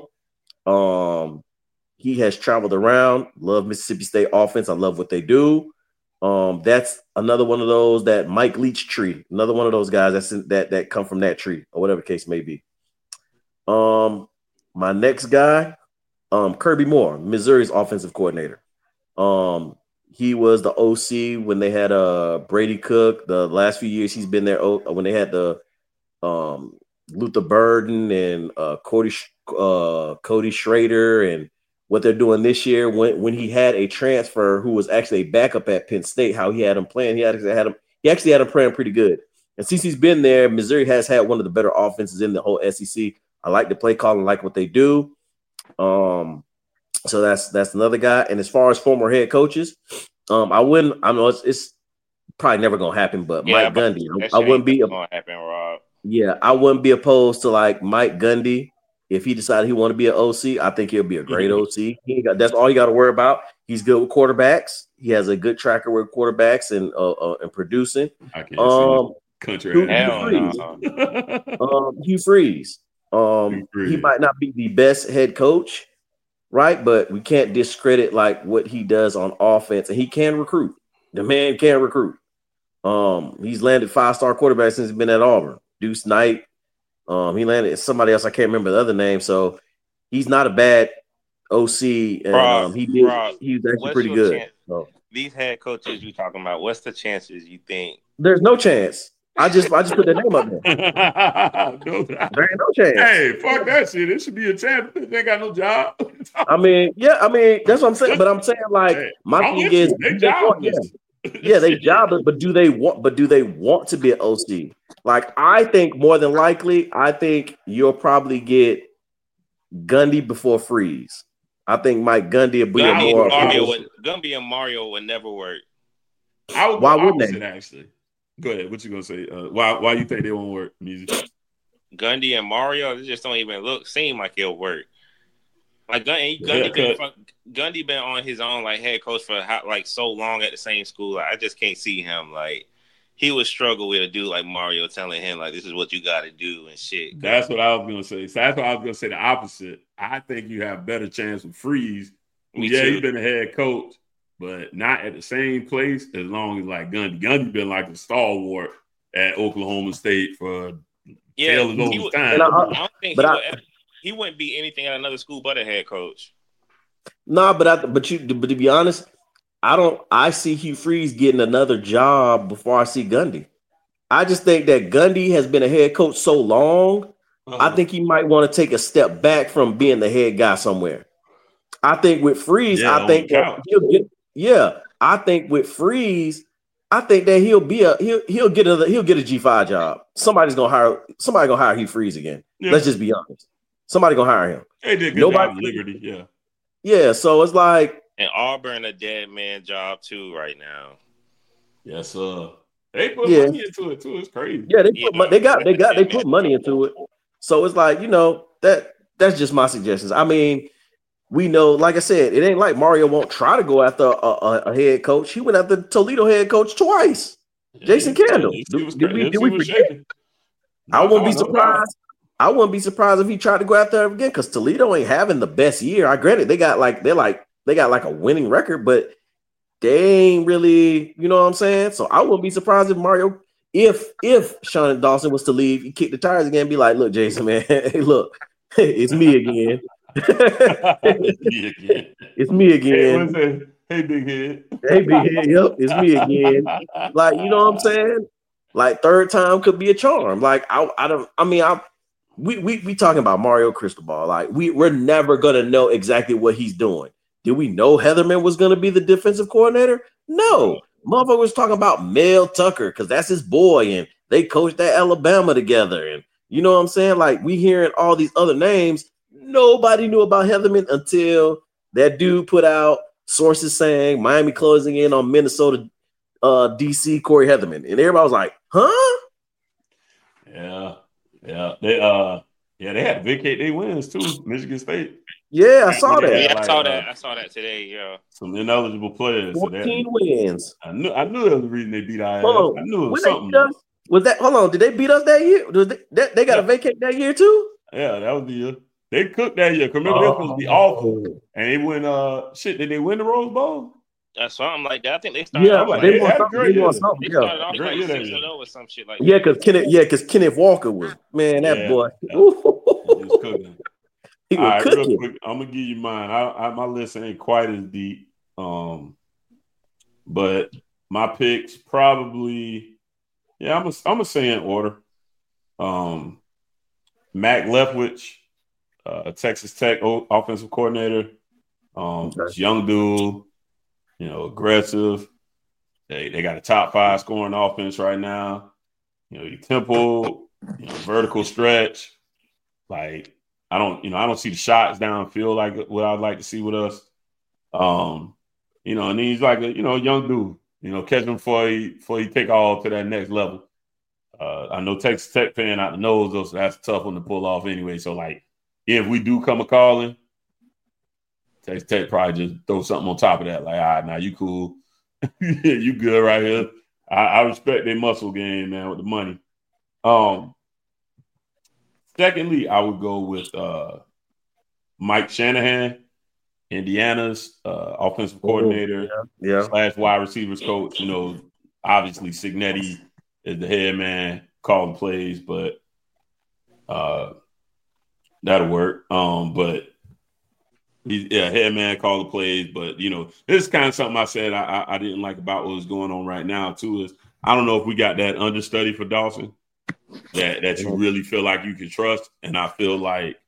He has traveled around. Love Mississippi State offense. I love what they do. That's another one of those that Mike Leach tree. Another one of those guys that come from that tree or whatever the case may be. My next guy. Kirby Moore, Missouri's offensive coordinator. He was the OC when they had Brady Cook. The last few years he's been there when they had the Luther Burden and Cody Schrader, and what they're doing this year when he had a transfer who was actually a backup at Penn State, how he had him playing. He actually had him playing pretty good. And since he's been there, Missouri has had one of the better offenses in the whole SEC. I like the play calling, like what they do. So that's another guy. And as far as former head coaches, I know it's probably never gonna happen, but Mike Gundy, I wouldn't be gonna happen, Rob. Yeah, I wouldn't be opposed to like Mike Gundy if he decided he wanted to be an OC. I think he'll be a great OC. That's all you got to worry about. He's good with quarterbacks. He has a good tracker with quarterbacks and producing. I can't see country. Hugh Freeze. He might not be the best head coach, right? But we can't discredit like what he does on offense, and he can recruit. The man can recruit. He's landed 5-star quarterbacks since he's been at Auburn. Deuce Knight. He landed somebody else. I can't remember the other name. So he's not a bad OC. And he was actually pretty good. So. These head coaches you talking about, what's the chances you think? There's no chance. I just put their name up there. There ain't no chance. Hey, fuck that shit. It should be a chance. They ain't got no job. I mean, that's what I'm saying. But I'm saying like my thing is they jobless, but do they want to be an OC? Like I think more than likely, you'll probably get Gundy before Freeze. I think Mike Gundy will be Gundy and Mario would never work. Why wouldn't they? Actually, go ahead. What you gonna say? Why you think they won't work? Music. Gundy and Mario, they just don't even seem like it'll work. Like Gundy been on his own like head coach for so long at the same school. Like, I just can't see him like he would struggle with a dude like Mario telling him like this is what you got to do and shit. That's what I was gonna say. So that's what I was gonna say. The opposite. I think you have better chance with Freeze. He's been a head coach, but not at the same place as long as like Gundy. Gundy been like a stalwart at Oklahoma State for he he wouldn't be anything at another school but a head coach. Nah, but to be honest, I see Hugh Freeze getting another job before I see Gundy. I just think that Gundy has been a head coach so long. I think he might want to take a step back from being the head guy somewhere. I think with Freeze, I think that he'll get. Yeah, I think with Freeze, I think that he'll get a G5 job. Somebody's gonna hire Hugh Freeze again. Yeah. Let's just be honest. Somebody gonna hire him. They did good job at Liberty, yeah. Yeah, so it's like and Auburn a dead man job too right now. Yes, they put money into it too. It's crazy. Yeah, they put money into it. So it's like, that's just my suggestions. I mean, we know, like I said, it ain't like Mario won't try to go after a head coach. He went after Toledo head coach twice. Yeah, Jason Candle. Did we forget? I wouldn't be surprised. I wouldn't be surprised if he tried to go after him again because Toledo ain't having the best year. I granted they got like a winning record, but they ain't really, you know what I'm saying? So I wouldn't be surprised if Mario, if Sean Dawson was to leave, he kick the tires again and be like, look, Jason, man, hey, look, it's me again. It's me again. Hey, big head. Hey, big head. Yep, it's me again. Like, you know what I'm saying? Like, third time could be a charm. Like, we talking about Mario Cristobal. Like, we're never gonna know exactly what he's doing. Did we know Heatherman was gonna be the defensive coordinator? No. Motherfucker was talking about Mel Tucker because that's his boy, and they coached at Alabama together. And you know what I'm saying? Like, we hearing all these other names. Nobody knew about Heatherman until that dude put out sources saying Miami closing in on Minnesota, DC Corey Heatherman, and everybody was like, "Huh?" Yeah. They had to vacate their wins too. Michigan State. Yeah, I saw that. Yeah, I saw that today. Yeah, some ineligible players. 14 wins. I knew that was the reason they beat our ass. I knew it was something. Was that? Hold on, did they beat us that year? They got to vacate that year too? Yeah, that was the year. They cooked that year. Remember, they were supposed to be awful, and they win. Did they win the Rose Bowl? Something like that. I think they started. Yeah, off they won something. They started off like 6-0 or some shit like that. Yeah, because Kenneth Walker was boy. He was cooking. He was cooking. Real quick, I'm gonna give you mine. My list ain't quite as deep, but my picks probably. Yeah, I'm gonna say in order. Mac Leftwich, Texas Tech offensive coordinator. Young dude, aggressive. They got a top 5 scoring offense right now. Your tempo, vertical stretch. Like I don't see the shots downfield like what I'd like to see with us. And he's like a young dude. Catch him before he take all to that next level. I know Texas Tech fan out the nose though, so that's a tough one to pull off anyway. So like, if we do come a calling, Texas Tech probably just throw something on top of that. Like, all right, now you cool, you good right here. I respect their muscle game, man, with the money. Secondly, I would go with Mike Shanahan, Indiana's offensive coordinator / wide receivers coach. Obviously Cignetti is the head man calling plays, but that'll work. But he's head man calling the plays. But this is kind of something I said I didn't like about what was going on right now too. Is I don't know if we got that understudy for Dawson that you really feel like you can trust, and I feel like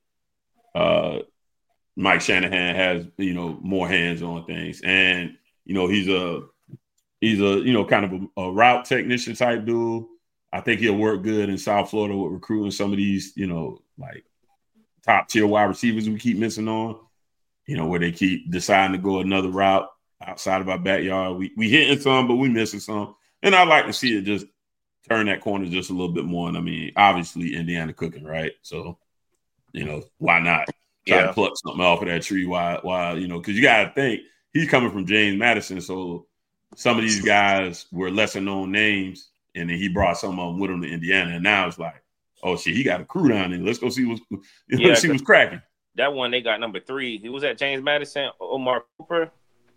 Mike Shanahan has more hands on things, and he's a kind of a route technician type dude. I think he'll work good in South Florida with recruiting some of these like top tier wide receivers we keep missing on. Where they keep deciding to go another route outside of our backyard. We hitting some, but we missing some, and I'd like to see it just turn that corner just a little bit more. And I mean, obviously Indiana cooking, right? So why not try to pluck something off of that tree? Why because you got to think he's coming from James Madison, so some of these guys were lesser known names, and then he brought some of them with him to Indiana, and now it's like, oh shit, he got a crew down there. Let's go see what's cracking. That one they got number 3. He was at James Madison. Omar Cooper.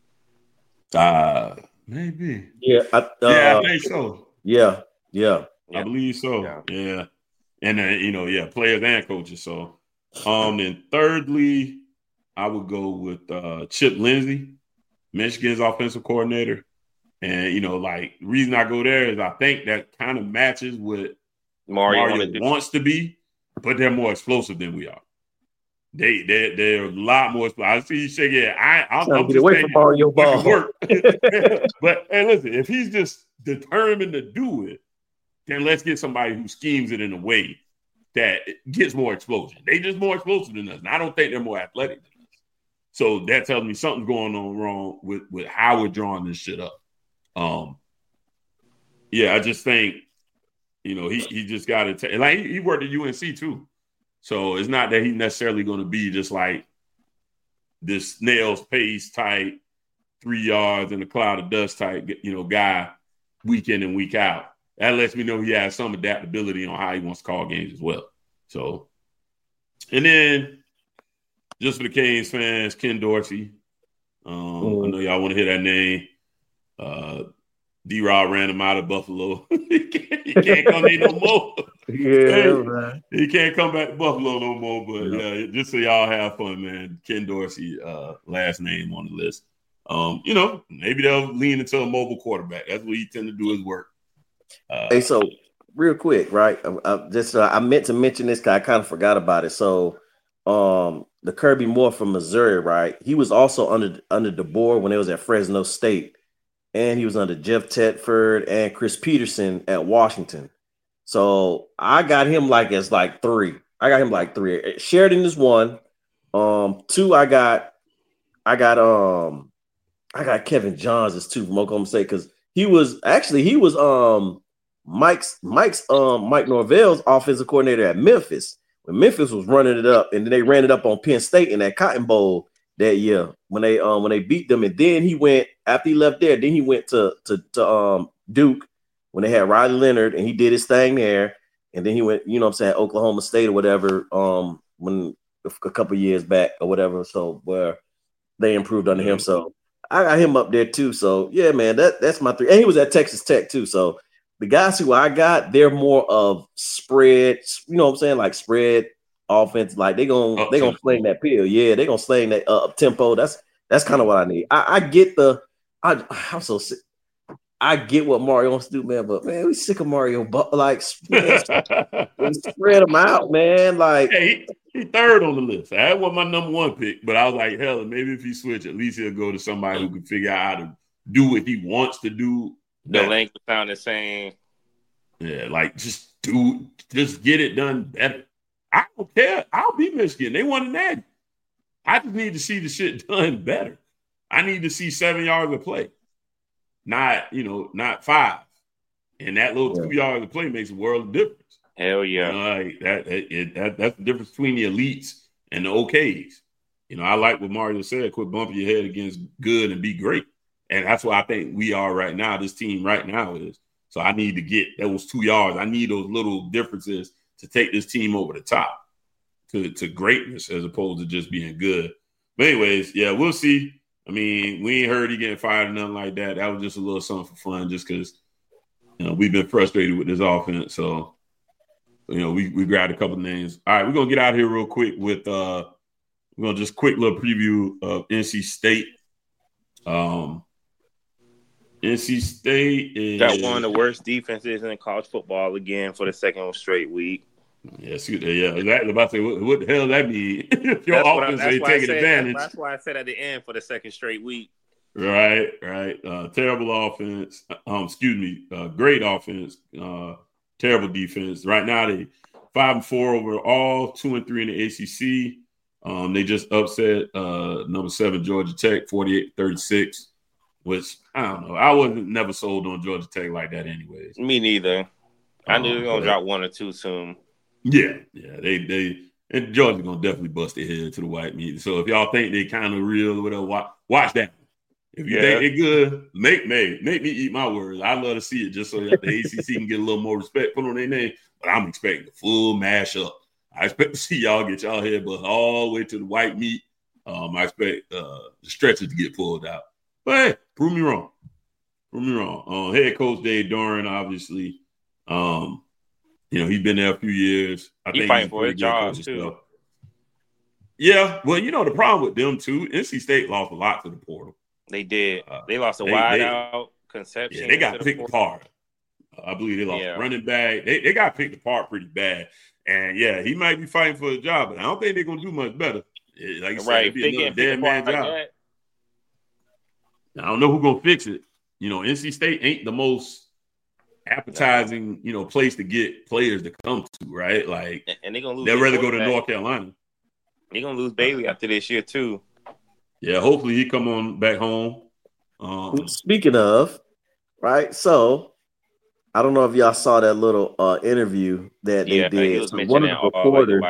Maybe. Yeah. I think so. Yeah. I believe so. Yeah. And players and coaches. So Then thirdly, I would go with Chip Lindsey, Michigan's offensive coordinator. And, the reason I go there is I think that kind of matches what Mario wants to be, but they're more explosive than we are. They're a lot more explosive. I see you shaking your head. I'm get just away from Mario Ball. Work. But, hey, listen, if he's just determined to do it, then let's get somebody who schemes it in a way that gets more explosion. They just more explosive than us. And I don't think they're more athletic than us. So that tells me something's going on wrong with how we're drawing this shit up. I just think, he just got to take, like, he worked at UNC too. So it's not that he's necessarily going to be just like this snail's pace type, 3 yards in a cloud of dust type, guy week in and week out. That lets me know he has some adaptability on how he wants to call games as well. So, and then just for the Canes fans, Ken Dorsey. I know y'all want to hear that name. D-Rod ran him out of Buffalo. He can't come in no more. Right. He can't come back to Buffalo no more. But just so y'all have fun, man. Ken Dorsey, last name on the list. Maybe they'll lean into a mobile quarterback. That's what he tend to do his work. Hey, so real quick, right? I meant to mention this because I kind of forgot about it. So, the Kirby Moore from Missouri, right? He was also under the board when it was at Fresno State, and he was under Jeff Tedford and Chris Peterson at Washington. So I got him as 3. I got him 3. Sheridan is 1. 2, I got Kevin Johns is 2 from Oklahoma State because he was Mike Norvell's offensive coordinator at Memphis when Memphis was running it up, and then they ran it up on Penn State in that Cotton Bowl that year when they beat them. And then he went after he left there. Then he went to Duke when they had Riley Leonard, and he did his thing there. And then he went, Oklahoma State or whatever, when a couple years back or whatever. So where they improved under him. So I got him up there too. So yeah, man, that's my 3. And he was at Texas Tech too. So the guys who I got, they're more of spread, like spread offense. Like they're gonna sling that pill. Yeah, they're gonna sling that up tempo. That's kind of what I need. I get I'm so sick. I get what Mario wants to do, man, but man, we sick of Mario. But like, spread them out, man. Like, hey, he third on the list. That was my number 1 pick, but I was like, hell, maybe if he switch, at least he'll go to somebody who can figure out how to do what he wants to do. The length sound the same. Yeah, like just get it done better. I don't care. I'll be Michigan. They won the Natty. I just need to see the shit done better. I need to see 7 yards of play, not 5. And that little 2 yards of play makes a world of difference. Hell yeah. That's the difference between the elites and the OKs. I like what Mario said, quit bumping your head against good and be great. And that's what I think we are right now. This team right now is. So I need to get those 2 yards. I need those little differences to take this team over the top to greatness as opposed to just being good. But anyways, yeah, we'll see. I mean, we ain't heard he getting fired or nothing like that. That was just a little something for fun just because, we've been frustrated with this offense. So, we grabbed a couple of names. All right, we're going to get out of here real quick with we're going to just quick little preview of NC State. NC State is got one of the worst defenses in college football again for the second straight week. Yes, yeah, exactly. About to say, what the hell does that mean? If your offense ain't taking advantage. That's why I said at the end for the second straight week. Right. Terrible offense. Great offense. Terrible defense. Right now they 5-4 overall, 2-3 in the ACC. They just upset number 7 Georgia Tech 48-36. Which I don't know. I wasn't never sold on Georgia Tech like that, anyways. Me neither. I knew they were gonna drop 1 or 2 soon. Yeah. They and Georgia's gonna definitely bust their head to the white meat. So if y'all think they kind of real or whatever, watch that. If you think they're good, make me eat my words. I'd love to see it just so that the ACC can get a little more respect put on their name. But I'm expecting a full mash up. I expect to see y'all get y'all head bust all the way to the white meat. I expect the stretchers to get pulled out. But hey, prove me wrong. Head coach Dave Doran, obviously, he's been there a few years. I think fighting for his job too. Yeah, well, the problem with them too, NC State lost a lot to the portal. They did. They lost a wide out Conception. Yeah, they got picked apart. I believe they lost running back. They got picked apart pretty bad. And yeah, he might be fighting for a job, but I don't think they're gonna do much better. Like you said, it'd be another dead man job. I don't know who's gonna fix it. NC State ain't the most appetizing, place to get players to come to, right? Like, and they're gonna lose. They'd rather go to North Carolina. They're gonna lose Bailey after this year too. Yeah, hopefully he come on back home. Speaking of, right? So I don't know if y'all saw that little interview that they did. So one of the reporters.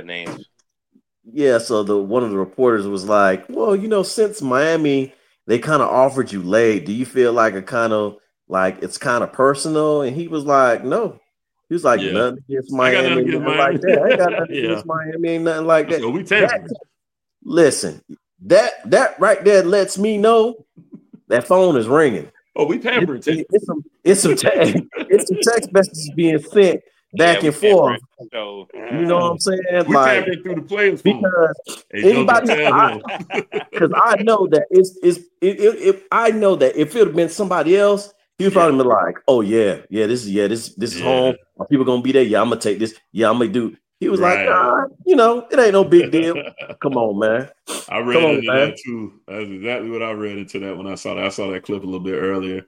Yeah, so one of the reporters was like, "Well, since Miami, they kind of offered you late. Do you feel like it's kind of personal?" And he was like, "No." He was like, "Nothing against Miami, nothing like that. I ain't got nothing against Miami, ain't nothing like that." So we listen, that right there lets me know that phone is ringing. Oh, we tampering. It's some text messages being sent back and forth. So, you know what I'm saying? We tampering through the players' phone. Because because I know that I know that if it had been somebody else, he would probably be like, "Oh this is home. Are people gonna be there? Yeah, I'm gonna take this. Yeah, I'm gonna do." He was like, "Nah, it ain't no big deal." Come on, man. I read into that too. That's exactly what I read into that when I saw that. I saw that clip a little bit earlier.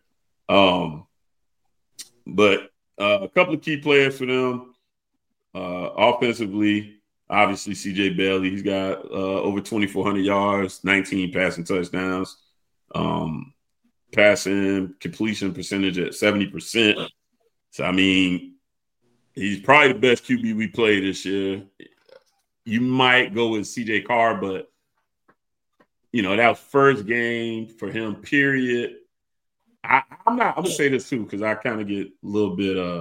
But a couple of key players for them. Offensively, obviously CJ Bailey. He's got over 2,400 yards, 19 passing touchdowns. Passing completion percentage at 70%. So I mean, he's probably the best QB we played this year. You might go with CJ Carr, but that was first game for him, period. I'm gonna say this too, because I kind of get a little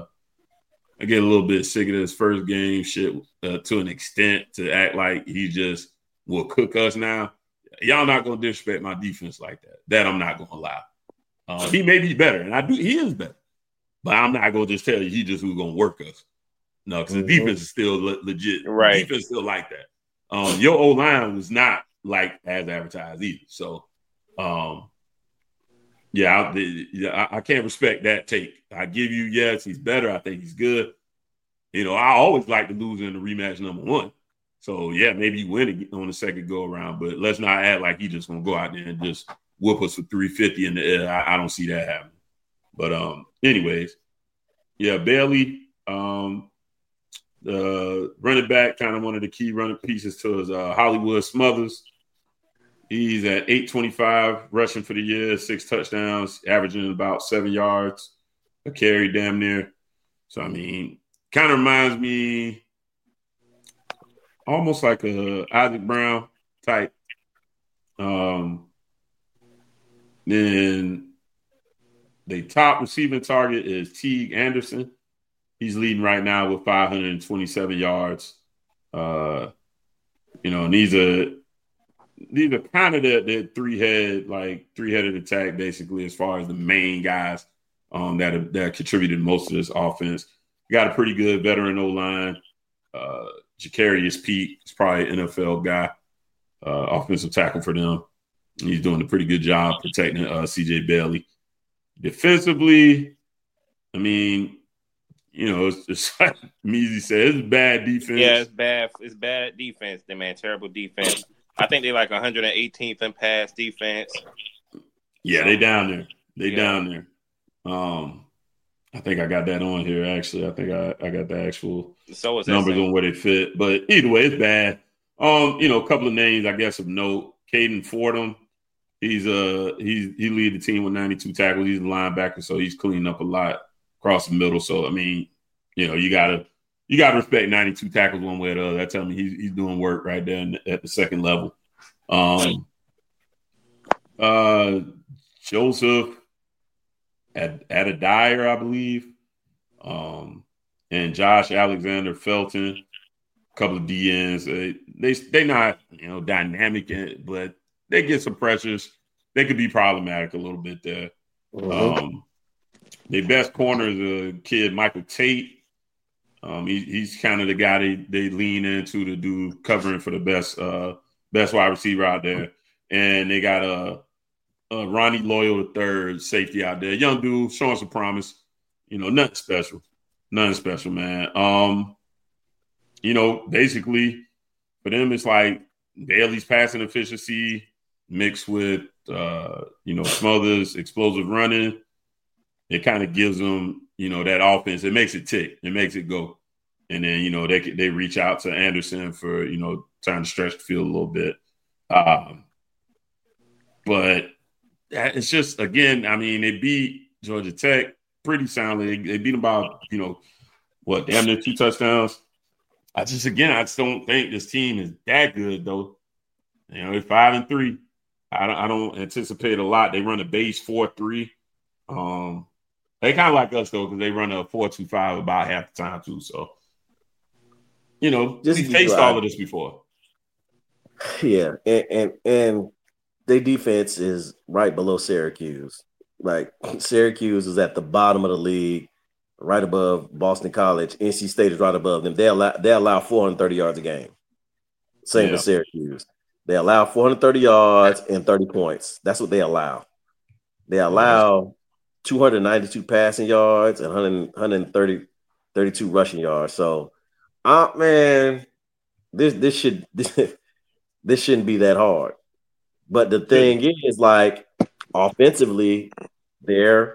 bit sick of this first game shit to an extent, to act like he just will cook us now. Y'all not gonna disrespect my defense like that. That I'm not gonna allow. He may be better, and he is better. But I'm not gonna just tell you he just was gonna work us. No, because the defense is still legit. Right. The defense is still like that. Your O-line was not like as advertised either. So I can't respect that take. I give you, yes, he's better. I think he's good. I always like to lose in the rematch number one. So yeah, maybe you win on the second go around, but let's not act like he's just gonna go out there and just whoop us for 350 in the air. I don't see that happening. But anyways, yeah, Bailey, the running back, kind of one of the key running pieces to his Hollywood Smothers. He's at 825 rushing for the year, 6 touchdowns, averaging about 7 yards a carry, damn near. So I mean, kind of reminds me almost like a Isaac Brown type. Then the top receiving target is Teague Anderson. He's leading right now with 527 yards. And these are kind of the three-headed attack, basically, as far as the main guys that contributed most of this offense. You got a pretty good veteran O-line. Jacarius Pete is probably an NFL guy, offensive tackle for them. He's doing a pretty good job protecting CJ Bailey. Defensively, I mean, it's just like Measy said, it's bad defense. Yeah, it's bad. It's bad defense, man. Terrible defense. I think they're like 118th in pass defense. Yeah, they down there. Down there. I think I got that on here, actually. I think I got the actual numbers on where they fit. But either way, it's bad. A couple of names, I guess, of note. Caden Fordham. He lead the team with 92 tackles. He's a linebacker, so he's cleaning up a lot across the middle. So I mean, you gotta respect 92 tackles one way or the other. That tells me he's doing work right there at the second level. Joseph Adedire, I believe, and Josh Alexander Felton, a couple of DNs. They not dynamic, but they get some pressures. They could be problematic a little bit there. Their best corner is a kid, Michael Tate. He's kind of the guy they lean into to do covering for the best wide receiver out there. And they got Ronnie Loyal III safety out there, young dude showing some promise. Nothing special, man. Basically for them it's like Bailey's passing efficiency mixed with Smothers' explosive running. It kind of gives them that offense. It makes it tick. It makes it go. And then, they reach out to Anderson for, trying to stretch the field a little bit. But it's just, again, I mean, they beat Georgia Tech pretty soundly. They beat them by, damn near 2 touchdowns. I just don't think this team is that good, though. They're 5-3. I don't anticipate a lot. They run a base 4-3. They kind of like us, though, because they run a 4-2-5 about half the time, too. So, we faced all of this before. Yeah, and their defense is right below Syracuse. Like, Syracuse is at the bottom of the league, right above Boston College. NC State is right above them. They allow 430 yards a game. Same with Syracuse. They allow 430 yards and 30 points. That's what they allow. They allow 292 passing yards and 132 rushing yards. So, man, this shouldn't be that hard. But the thing is, like, offensively, they're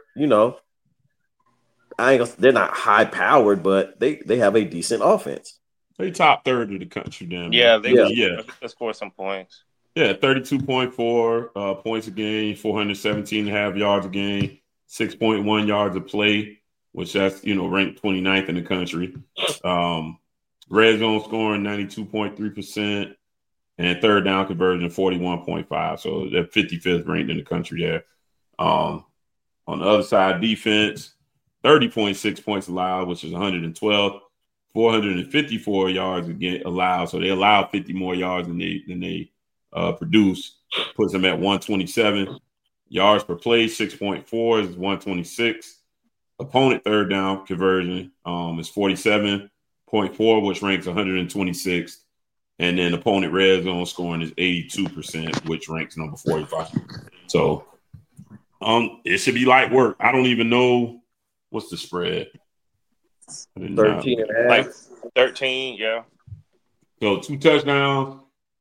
they're not high powered, but they have a decent offense. They top third of the country, damn. Yeah, they score some points. Yeah, 32.4 points a game, 417.5 yards a game, 6.1 yards a play, which that's ranked 29th in the country. Red zone scoring 92.3%, and third down conversion 41.5. So they're 55th ranked in the country there. On the other side, defense 30.6 points allowed, which is 112. 454 yards again allowed, so they allow 50 more yards than they produce. Puts them at 127 yards per play. 6.4 is 126. Opponent third down conversion is 47.4, which ranks 126th, and then opponent red zone scoring is 82%, which ranks number 45. So it should be light work. I don't even know what's the spread. 13 and a half. Like 13, yeah. So 2 touchdowns.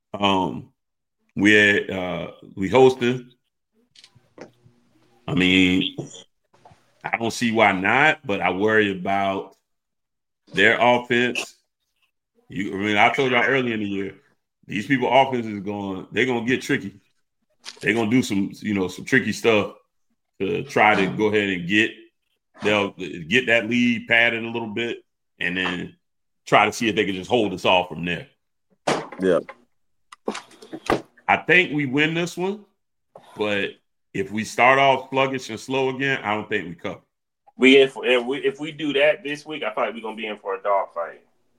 We hosting. I mean, I don't see why not, but I worry about their offense. I told y'all earlier in the year, these people offense is they're gonna get tricky. They're gonna do some tricky stuff to try to go ahead and they'll get that lead padded a little bit and then try to see if they can just hold us off from there. Yeah. I think we win this one, but if we start off sluggish and slow again, I don't think we cover. If we do that this week, I feel like we're gonna be in for a dog fight.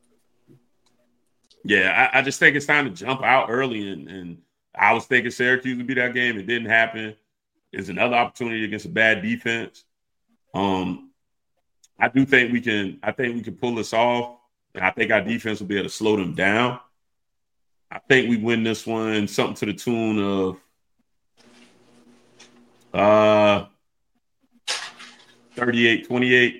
Yeah, I just think it's time to jump out early, and I was thinking Syracuse would be that game. It didn't happen. It's another opportunity against a bad defense. I do think we can. I think we can pull this off, and I think our defense will be able to slow them down. I think we win this one something to the tune of 38-28.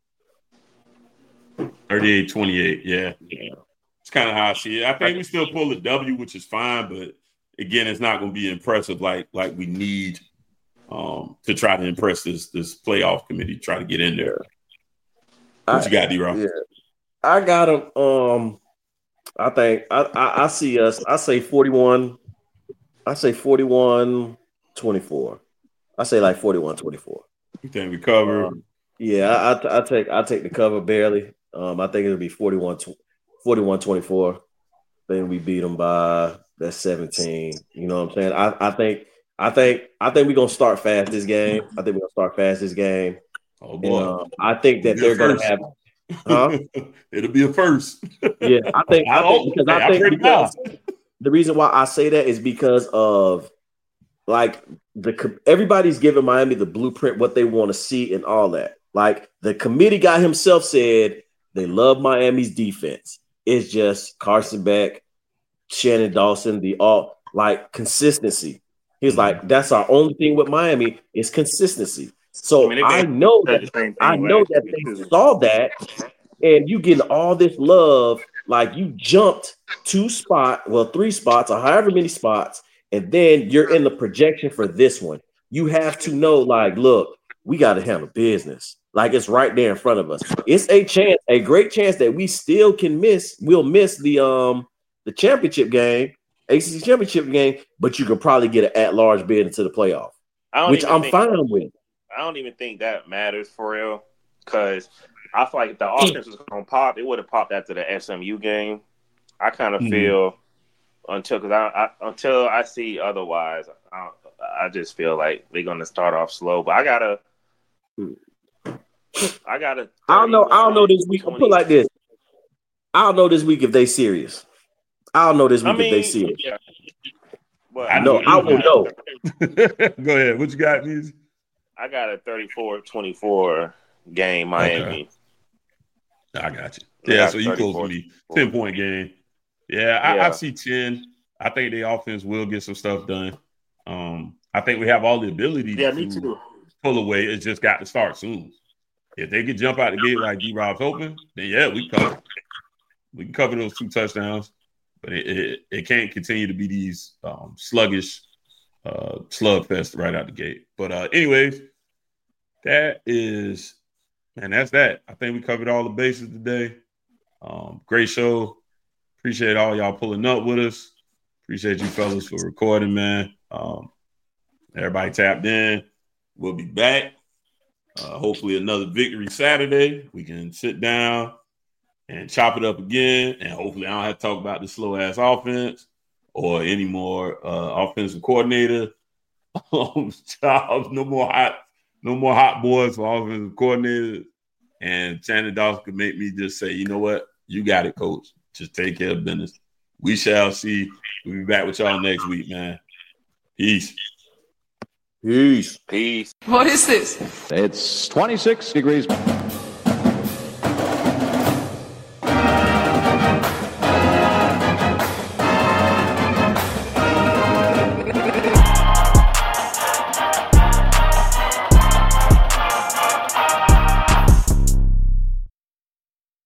38-28, yeah. It's kind of how I see it. I think we still pull the W, which is fine, but again, it's not going to be impressive like we need to try to impress this playoff committee, try to get in there. What you got, D-Rock? Yeah, I got them. I think I see us. I say 41. I say 41-24. I say like 41-24. You think we cover? Yeah, I take the cover barely. I think it'll be 41-24. Then we beat them by that 17. You know what I'm saying? I think we're gonna start fast this game. Oh boy! And, I think that they're gonna have. Huh? It'll be a first. Yeah, I think because the reason why I say that is because of like everybody's giving Miami the blueprint, what they want to see, and all that. Like the committee guy himself said, They love Miami's defense. It's just Carson Beck, Shannon Dawson, the all like consistency. He's like, that's our only thing with Miami is consistency. So I know that they saw that, and you getting all this love, like you jumped 3 spots, or however many spots, and then you're in the projection for this one. You have to know, like, look, we got to handle business. Like it's right there in front of us. It's a great chance that we still can miss. We'll miss the championship game, ACC championship game, but you could probably get an at-large bid into the playoff, which I'm fine with. I don't even think that matters for real, because I feel like if the offense was going to pop, it would have popped after the SMU game. I kind of feel until I see otherwise, I just feel like they're going to start off slow. But I gotta. I don't know this week. I'll put it like this. I don't know this week if they serious. I don't know this week if they serious. Yeah. Well, I will know. Go ahead. What you got, Meezy? I got a 34-24 game, Miami. Okay. I got you. Yeah, so you close to me. 10-point game. Yeah, I see 10. I think the offense will get some stuff done. I think we have all the ability to pull away. It's just got to start soon. If they could jump out the gate like D-Rob's hoping, then we cover. We can cover those 2 touchdowns, but it can't continue to be these sluggish slugfest right out the gate. But anyways, that's that. I think we covered all the bases today. Great show. Appreciate all y'all pulling up with us. Appreciate you fellas for recording, man. Everybody tapped in. We'll be back. Hopefully another victory Saturday. We can sit down and chop it up again. And hopefully I don't have to talk about the slow-ass offense or any more offensive coordinator jobs. No more hot boys for offensive coordinators. And Shannon Dawson could make me just say, you know what? You got it, coach. Just take care of business. We shall see. We'll be back with y'all next week, man. Peace. What is this? It's 26 degrees.